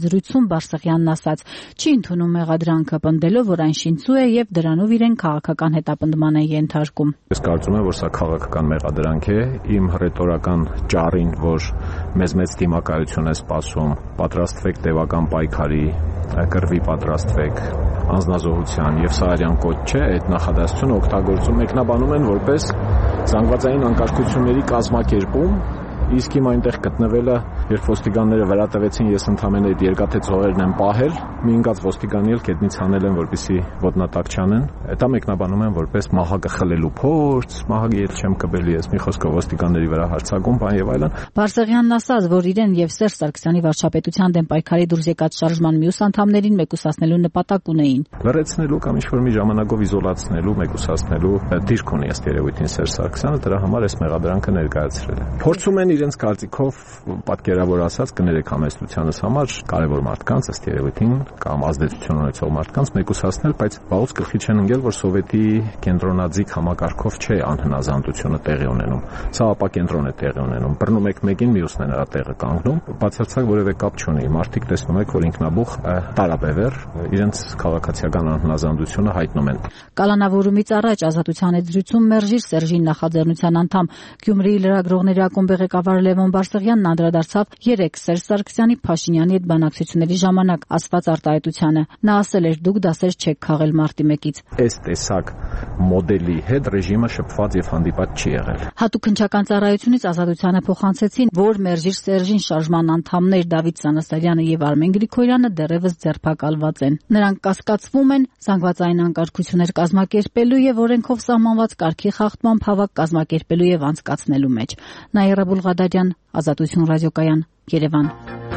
զրույցում Բարսեղյանն ասաց. չի ընդունում մեղադրանքը, պնդելով, որ այն շինծու է եւ դրանով իրեն քաղաքական հետապնդման են ենթարկում։ Ես կարծում եմ, որ սա քաղաքական մեղադրանք է, իմ ռետորական ճառին, որ մեզ մեծ դիմակայություն է սպասում, պատրաստվեք տևական պայքարի, կռվի պատրաստվեք, անձնազոհության եւ սա արյան կոչ չէ, այդ նախադասությունը օգտագործում մեկնաբանում են որպես զանգվածային անկարգությունների կազմակերպում, իսկ իմ այնտեղ գտնվելը, երբ ոստիկանները վրա տվեցին, ես ընդամենը այդ երկաթե ծողերն եմ պահել, մի ընկած ոստիկանի էլ կետնից հանել են, որպեսզի ոտնատակ չանեն։ Դա մեկնաբանում են որպես մահակը խլելու փորձ, մահակը ետ չեմ կբելի, ես մի խոսքով ոստիկանների վրա հարձակում, բան եւ այլն։ Բարսեղյանն ասաց, որ իրեն եւ Սերժ Սարգսյանի վարչապետության դեմ պայքարի դուրս եկած շարժման մյուս անդամներին մեկուսացնելու նպատակ ունեին։ Լրացնելու կամ ինչ-որ մի ժամանակով իզոլացնելու, մեկուսացնելու դիրք ունի ըստ երևույթին Սերժ Սարգսյանը, դրա համար այս մեղադրանքը ներկայացրել է։ Փորձում են իրենց կարծիքով պատկերավոր ասած կներեք համեստությանս համար կարևոր մարդկանց ըստ երևույթին կամ ազդեցություն ունեցող մարդկանց մեկուսացնել, բայց վաղուց գլխի չեն ընկել, որ սովետի կենտրոնաձիգ համակարգով չէ անհնազանդությունը տեղի ունենում։ Սա ապակենտրոն է տեղի ունենում։ Բռնում եք մեկին, մյուսն է նրա տեղը կանգնում, բացարձակ որևէ կապ չունի։ Մարդիկ տեսնում եք, որ ինքնաբուխ տարաբևեր իրենց քաղաքացիական անհնազանդությունը հայտնում են։ Կալանավորումից առաջ Ազատության հետ զրույցում մերժիր Սերժին նախաձեռնության անդամ Գյումրիի լրագրողների ակումբի ղեկավար Լևոն Բարսեղյանն անդրադարձավ երեք Սերժ Սարգսյանի Փաշինյանի հետ բանակցությունների ժամանակ ասված արտահայտությանը։ Նա ասել էր՝ դուք դասեր չեք քաղել մարտի մեկից։ Այս տեսակ մոդելի հետ ռեժիմը շփված եւ հանդիպած չի եղել։ Հատուկ հնչական ծառայությունից Ազատությանը փոխանցեցին, որ մերժիր Սերժին շարժման անդամներ Դավիթ Սանասարյանը եւ Արմեն Գրիգորյանը դեռևս ձերբակալված են։ Նրանք կասկածվում են զանգվածային անկարգություններ կազմակերպելու եւ օրենքով սահմանված կարգի խախտման հավաք կազմակերպելու եւ անցկացնելու մեջ։ Նաիրա Բուլղադարյան, Ազատություն ռադիոկայան, Երևան։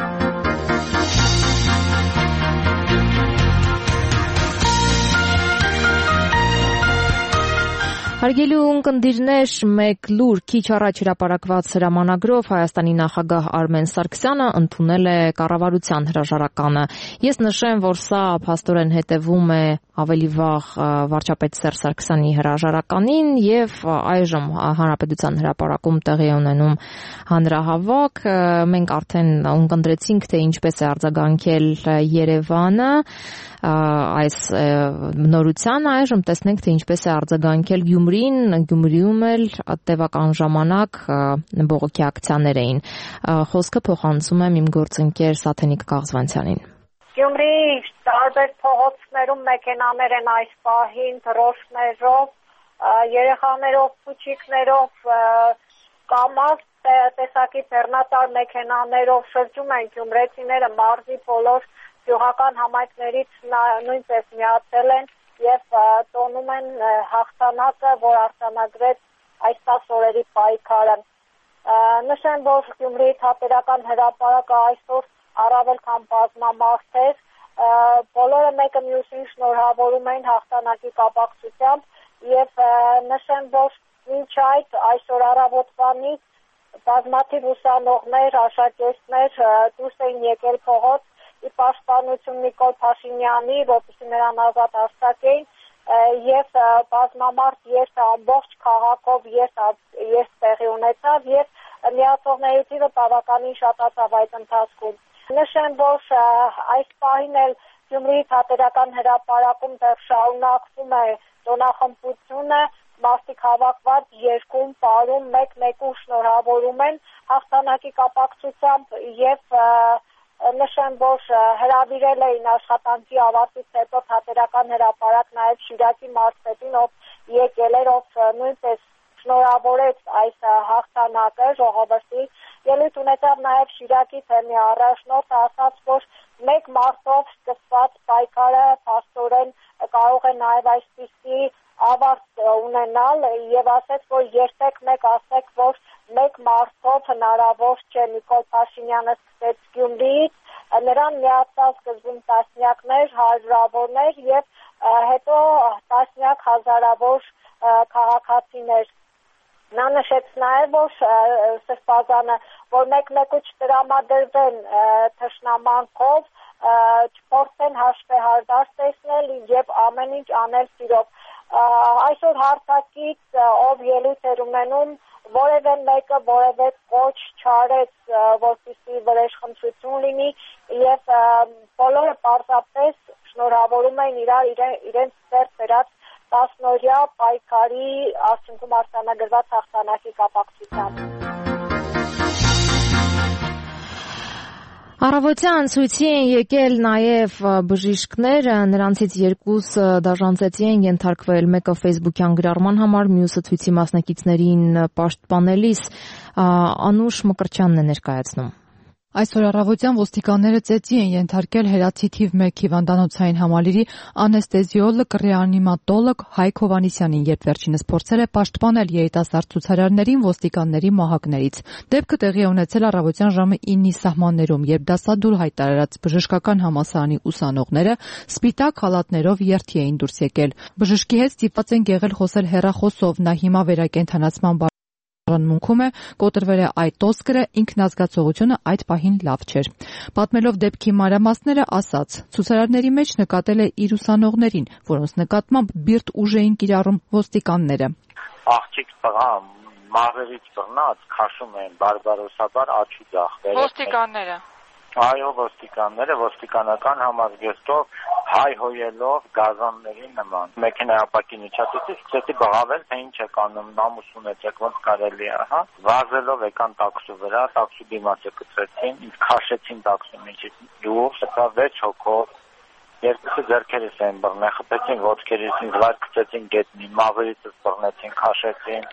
Հարգելի ունկնդիրներ, մեկ լուր քիչ առաջ հրապարակված հրամանագրով Հայաստանի նախագահ Արմեն Սարգսյանը ընդունել է կառավարության հրաժարականը։ Ես նշեմ, որ սա փաստորեն հետևում է ավելի վաղ վարչապետ Սերժ Սարգսյանի հրաժարականին եւ այժմ Հանրապետության հրապարակում տեղի ունենում հանրահավաք։ Մենք արդեն ունկնդրեցինք, թե ինչպես է արձագանքել Երևանը այս նորությանը, այժմ տեսնենք, թե ինչպես է արձագանքել Գյումրին, Գյումրիում էլ տևական ժամանակ բողոքի ակցիաներ էին։ Խոսքը փոխանցում եմ իմ գործընկեր Սաթենիկ Կաղզվանցյանին։ Գյումրիի տարբեր փողոցներում մեքենաներ են այս պահին դրոշներով, երեխաներով, փուչիկներով, կամաց տեսակի բեռնատար մեքենաներով շրջում են գյումրեցիները մարզի բոլոր գյուղական համայնքներից նույնպես միացել են եւ տոնում են հաղթանակը, որ արձանագրեց այս տասը օրերի պայքարը։ Նշեմ, որ Գյումրիի թատերական հրապարակը այսօր առավել քան բազմամարդ էր, բոլորը մեկը մյուսին շնորհավորում էին հաղթանակի կապակցությամբ եւ նշեմ, որ մինչ այդ այսօր առավոտվանից բազմաթիվ ուսանողներ, աշակերտներ դուրս էին եկել փողոց ի պաշտպանություն Նիկոլ Փաշինյանի, որպեսզի նրան ազատ արձակեին եւ բազմամարդ երթ ամբողջ քաղաքով երթ տեղի ունեցավ եւ միացողների թիվը բավականին շատացավ այդ ընթացքում։ Նշեմ, որ այս պահին էլ Գյումրիի թատերական հրապարակում դեռ շարունակվում է տոնախմբությունը, մարդիկ հավաքված երկում, պարում, մեկ-մեկու շնորհավորում են հաղթանակի կապակցությամբ եւ նշեմ, որ հրավիրել էին աշխատանքի ավարտից հետո թատերական հրապարակ նաև Շիրակի մարզպետին, ով եկել էր, ով նույնպես շնորհավորեց այս հաղթանակը ժողովրդի։ Ելույթ ունեցավ նաև Շիրակի թեմի առաջնորդը, ասաց, որ մեկ մարդով սկսված պայքարը փաստորեն կարող է նաև այսպիսի ավարտ ունենալ եւ ասաց, որ երբեք մեկ ասեք, որ մեկ մարդով հնարավոր չէ։ Նիկոլ Փաշինյանը սկսեց Գյումրիից, նրան միացավ սկզբում տասնյակներ, հարյուրավորներ եւ հետո տասնյակ հազարավոր քաղաքացիներ։ Նա նշեց նաև, որ Սրբազանը, որ մեկ-մեկու չտրամադրվեն թշնամանքով, չփորձեն հաշվեհարդար տեսնել եւ ամեն ինչ անել սիրով։ Այսօր հարթակից ով ելույթ էր ունենում, որևէ մեկը որևէ կոչ չարեց, որպեսզի վրեժխնդրություն լինի, եւ բոլորը պարզապես շնորհավորում էին իրար իրենց ձեռք բերած տասնօրյա պայքարի արդյունքում արձանագրված հաղթանակի կապակցությամբ։ Առավոտյան ցույցի են եկել նաև բժիշկները, նրանցից երկուսը դաժանցեցի են ենթարկվել, մեկը Facebook-յան գրառման համար, մյուսը ցույցի մասնակիցներին պաշտպանելիս։ Անուշ Մկրտչյանն է ներկայացնում։ Այսօր առավոտյան ոստիկանները ծեծի են ենթարկել Հերաթի թիվ մեկ հիվանդանոցային համալիրի անեստեզիոլոգ, ռեանիմատոլոգ Հայկ Հովհաննիսյանին, երբ վերջինս փորձել է պաշտպանել երիտասարդ ցուցարարներին ոստիկանների մահակներից։ Դեպքը տեղի է ունեցել առավոտյան ժամը ինի սահմաններում, երբ դասադուլ հայտարարած բժշկական համալսարանի ուսանողները սպիտակ խալաթներով երթի էին դուրս եկել։ Բժշկի հետ ստիպված են եղել խոսել հեռախոսով, նա հիմա վերակենդանացման Մունքում է, կոտրվել է այդ օսկրը, ինքնազգացողությունը այդ պահին լավ չէր։ Պատմելով դեպքի մանրամասները ասաց. ցուցարարների մեջ նկատել է իր ուսանողներին, որոնց նկատմամբ բիրտ ուժ էին կիրառում ոստիկանները։ Աղջիկ տղա մաղերից բռնած քաշում են բարբարոսաբար աչու ձախ։ Ոստիկանները։ Այո, ոստիկանները ոստիկանական համազգեստով հայհոյելով գազանների նման մեքենայի ապակին իջացեցի, սկսեցի բղավել, թե ինչ եք անում, նամուս ունեցեք, ոնց կարելի է, հա։ Վազելով եկան տաքսու վրա, տաքսու դիմացը կծեցին, ինձ քաշեցին տաքսու միջից դուրս, դա վեց հոգով, երկուսը ձեռքերս էին բռնել, խփեցին ոտքերից, ինձ վայր գցեցին գետնին, մաղերիցս բռնեցին, քաշեցին։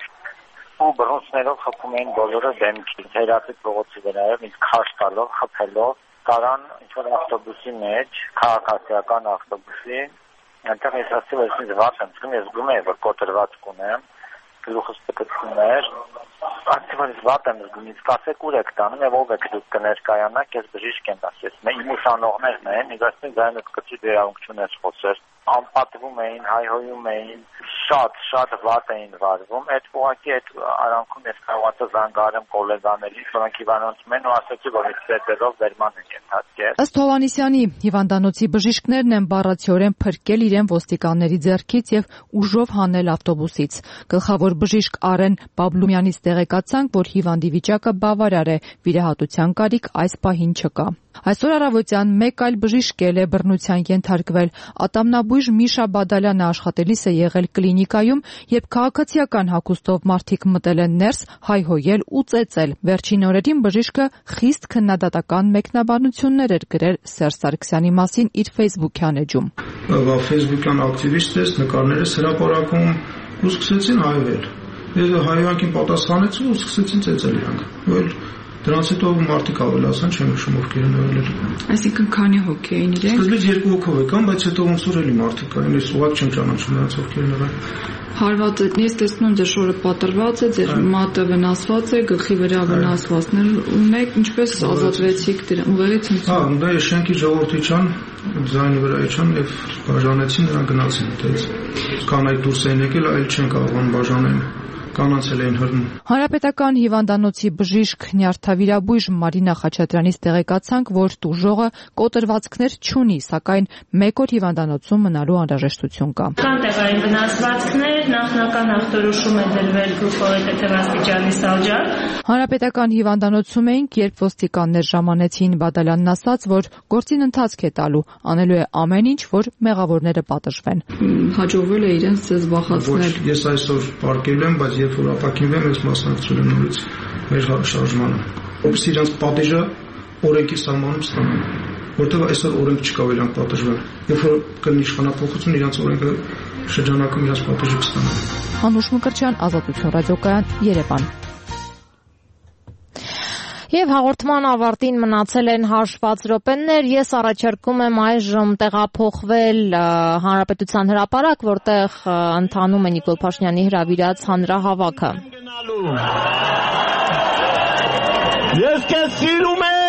Ու բռունցքներով խփում էին բոլորը դեմքից, Հերաթի փողոցի վրայով, ինձ քաշ տալով, խփելով, տարան ինչ-որ ավտոբուսի մեջ, քաղաքացիական ավտոբուսի, այնտեղ ես ասել եմ, ինձ վատ եմ զգում, ես զգում եմ, որ կոտրված կունեմ, գլուխս պկծում էր, ասել եմ, վատ եմ զգում, ինձ կասեք ուր եք տանում, եւ ով եք դուք կներկայանաք, ես բժիշկ եմ ասել, իմ ուսանողներն են, ինձ ասել ձայնդ կծի դերավունք չունես խոսել, անպատվում էին, հայհոյում էին, շատ, շատ վատ էին վարվում, այդ ուղղակի այդ արանքում ես կարողացա զանգահարեմ գոլեգաներից, որոնք հիվանդանոցում են ու ասացի, որ ինձ ծեծելով վերման են ենթարկել։ Ըստ Հովհաննիսյանի, հիվանդանոցի բժիշկներն են բառացիորեն փրկել իրեն ոստիկանների ձեռքից եւ ուժով հանել ավտոբուսից։ Գլխավոր բժիշկ Արեն Բաբլումյանից տեղեկացանք, որ հիվանդի վիճակը բավարար է, վիրահատության կարիք այս պահին չկա։ Այսօր առավոտյան մեկ այլ բժիշկ էլ է բռնության ենթարկվել։ Ատամնաբույժ Միշա Բադալյանը աշխատելիս է եղել կլինիկայում, երբ քաղաքացիական հագուստով մարդիկ մտել են ներս, հայհոյել ու ծեծել։ Վերջին օրերին բժիշկը խիստ քննադատական մեկնաբանություններ էր գրել Սերժ Սարգսյանի մասին իր Facebook-յան էջում։ Facebook-յան ակտիվիստներ նկարներս հրապարակում ու սկսեցին հայվել։ Ես հայհոյանքին պատասխանեցի ու սկսեցին ծեծել իրանք։ Դրանց հետո մարդիկ ավելացան, չեմ հիշում ովքեր են եղել։ Այսինքն քանի հոգի էին իրենք։ Սկզբից երկու հոգով եկան, բայց հետո ոնց որ էլի մարդիկ կային, ես ուղղակի չեմ ճանաչում նրանց ովքեր են եղել։ Հարված է, ես տեսնում ձեր շորը պատրված է, ձեր մատը վնասված է, գլխի վրա վնասվածքներ ունեք, ինչպես ազատվեցիք դրան, ուղերից ինձ։ Հա, դա է շենքի ժողովրդի չան, ձայնի վրա իջան եւ բաժանեցին, նրանք գնացին այդպես։ Կանայք դուրս էին եկել, այլ չեն կարողանում բաժանել։ Կանանցել էին հրնում։ Հանրապետական հիվանդանոցի բժիշկ նյարդավիրաբույժ Մարինա Խաչատրյանից տեղեկացանք, որ տուժողը կոտրվածքներ չունի, սակայն մեկ օր հիվանդանոցում մնալու անհրաժեշտություն կա։ Կան տեղային վնասվածքներ, նախնական ախտորոշում է դրվել գլուխորի տետևաստիճանի սալջար։ Հանրապետական հիվանդանոցում էինք, երբ ոստիկաններ ժամանեցին, Բադալյանն ասաց, որ գործին ընթացք է տալու, անելու է ամեն ինչ, որ մեղավորները պատժվեն։ Հաջողվել է իրենց ձեզ վախեցնել։ Ոչ, ես այսօր պարկել եմ, բայց երբ որ ապակինվեմ, ես մասնակցել եմ նորից մեր շարժմանը։ Ովս իրենց պատիժը օրենքի սահմանում ստանան, որտեղ այսօր օրենք չկա իրանք պատժվել։ Երբ որ կլինի իշխանափոխություն, իրենց օրենքը շրջանակում իրենց պատիժը կստանան։ Անուշ Մկրտչյան, Ազատություն ռադիոկայան, Երևան։ Եվ հաղորդման ավարտին մնացել են հաշված րոպեներ, ես առաջարկում եմ այժմ տեղափոխվել Հանրապետության հրապարակ, որտեղ ընթանում է Նիկոլ Փաշինյանի հրավիրած հանրահավաքը։ Ես քեզ սիրում եմ։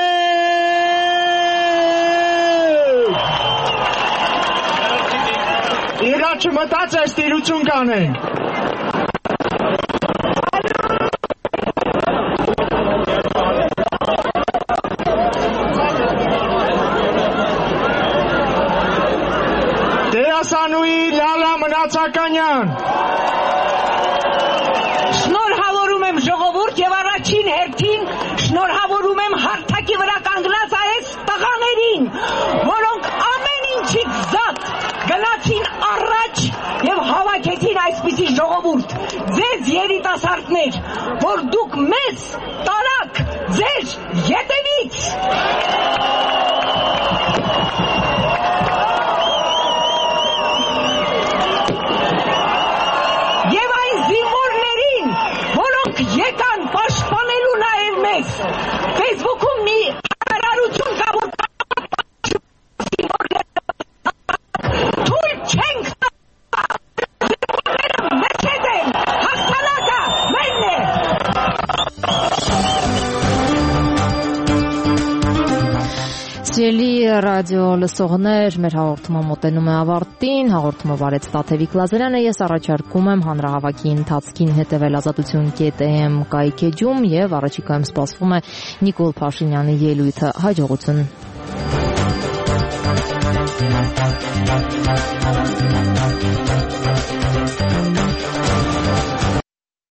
Իրա չմտածես տիրություն կանենք։ Դերասանուհի Լալա Մնացականյան։ Շնորհավորում եմ ժողովուրդ եւ առաջին հերթին շնորհավորում եմ հարթակի վրա կանգնած այս տղաների ասի ժողովուրդ, ձեզ երիտասարդներ, որ դուք մեզ տարաք ձեր ետևից։ Եվ այն զինվորներին, որոնք եկան պաշտպանելու նաև մեզ, Facebook-ում մի հայտարարություն կա, որ թույլ չենք Սիրելի ռադիո լսողներ, մեր հաղորդումը մոտենում է ավարտին, հաղորդումը վարեց Տաթևիկ Լազարյանը, ես առաջարկում եմ հանրահավաքի ընթացքին հետևել ազատություն կետ է էմ կայքեջում եւ առաջիկայում սպասվում է Նիկոլ Փաշինյանի ելույթը։ Հաջողություն։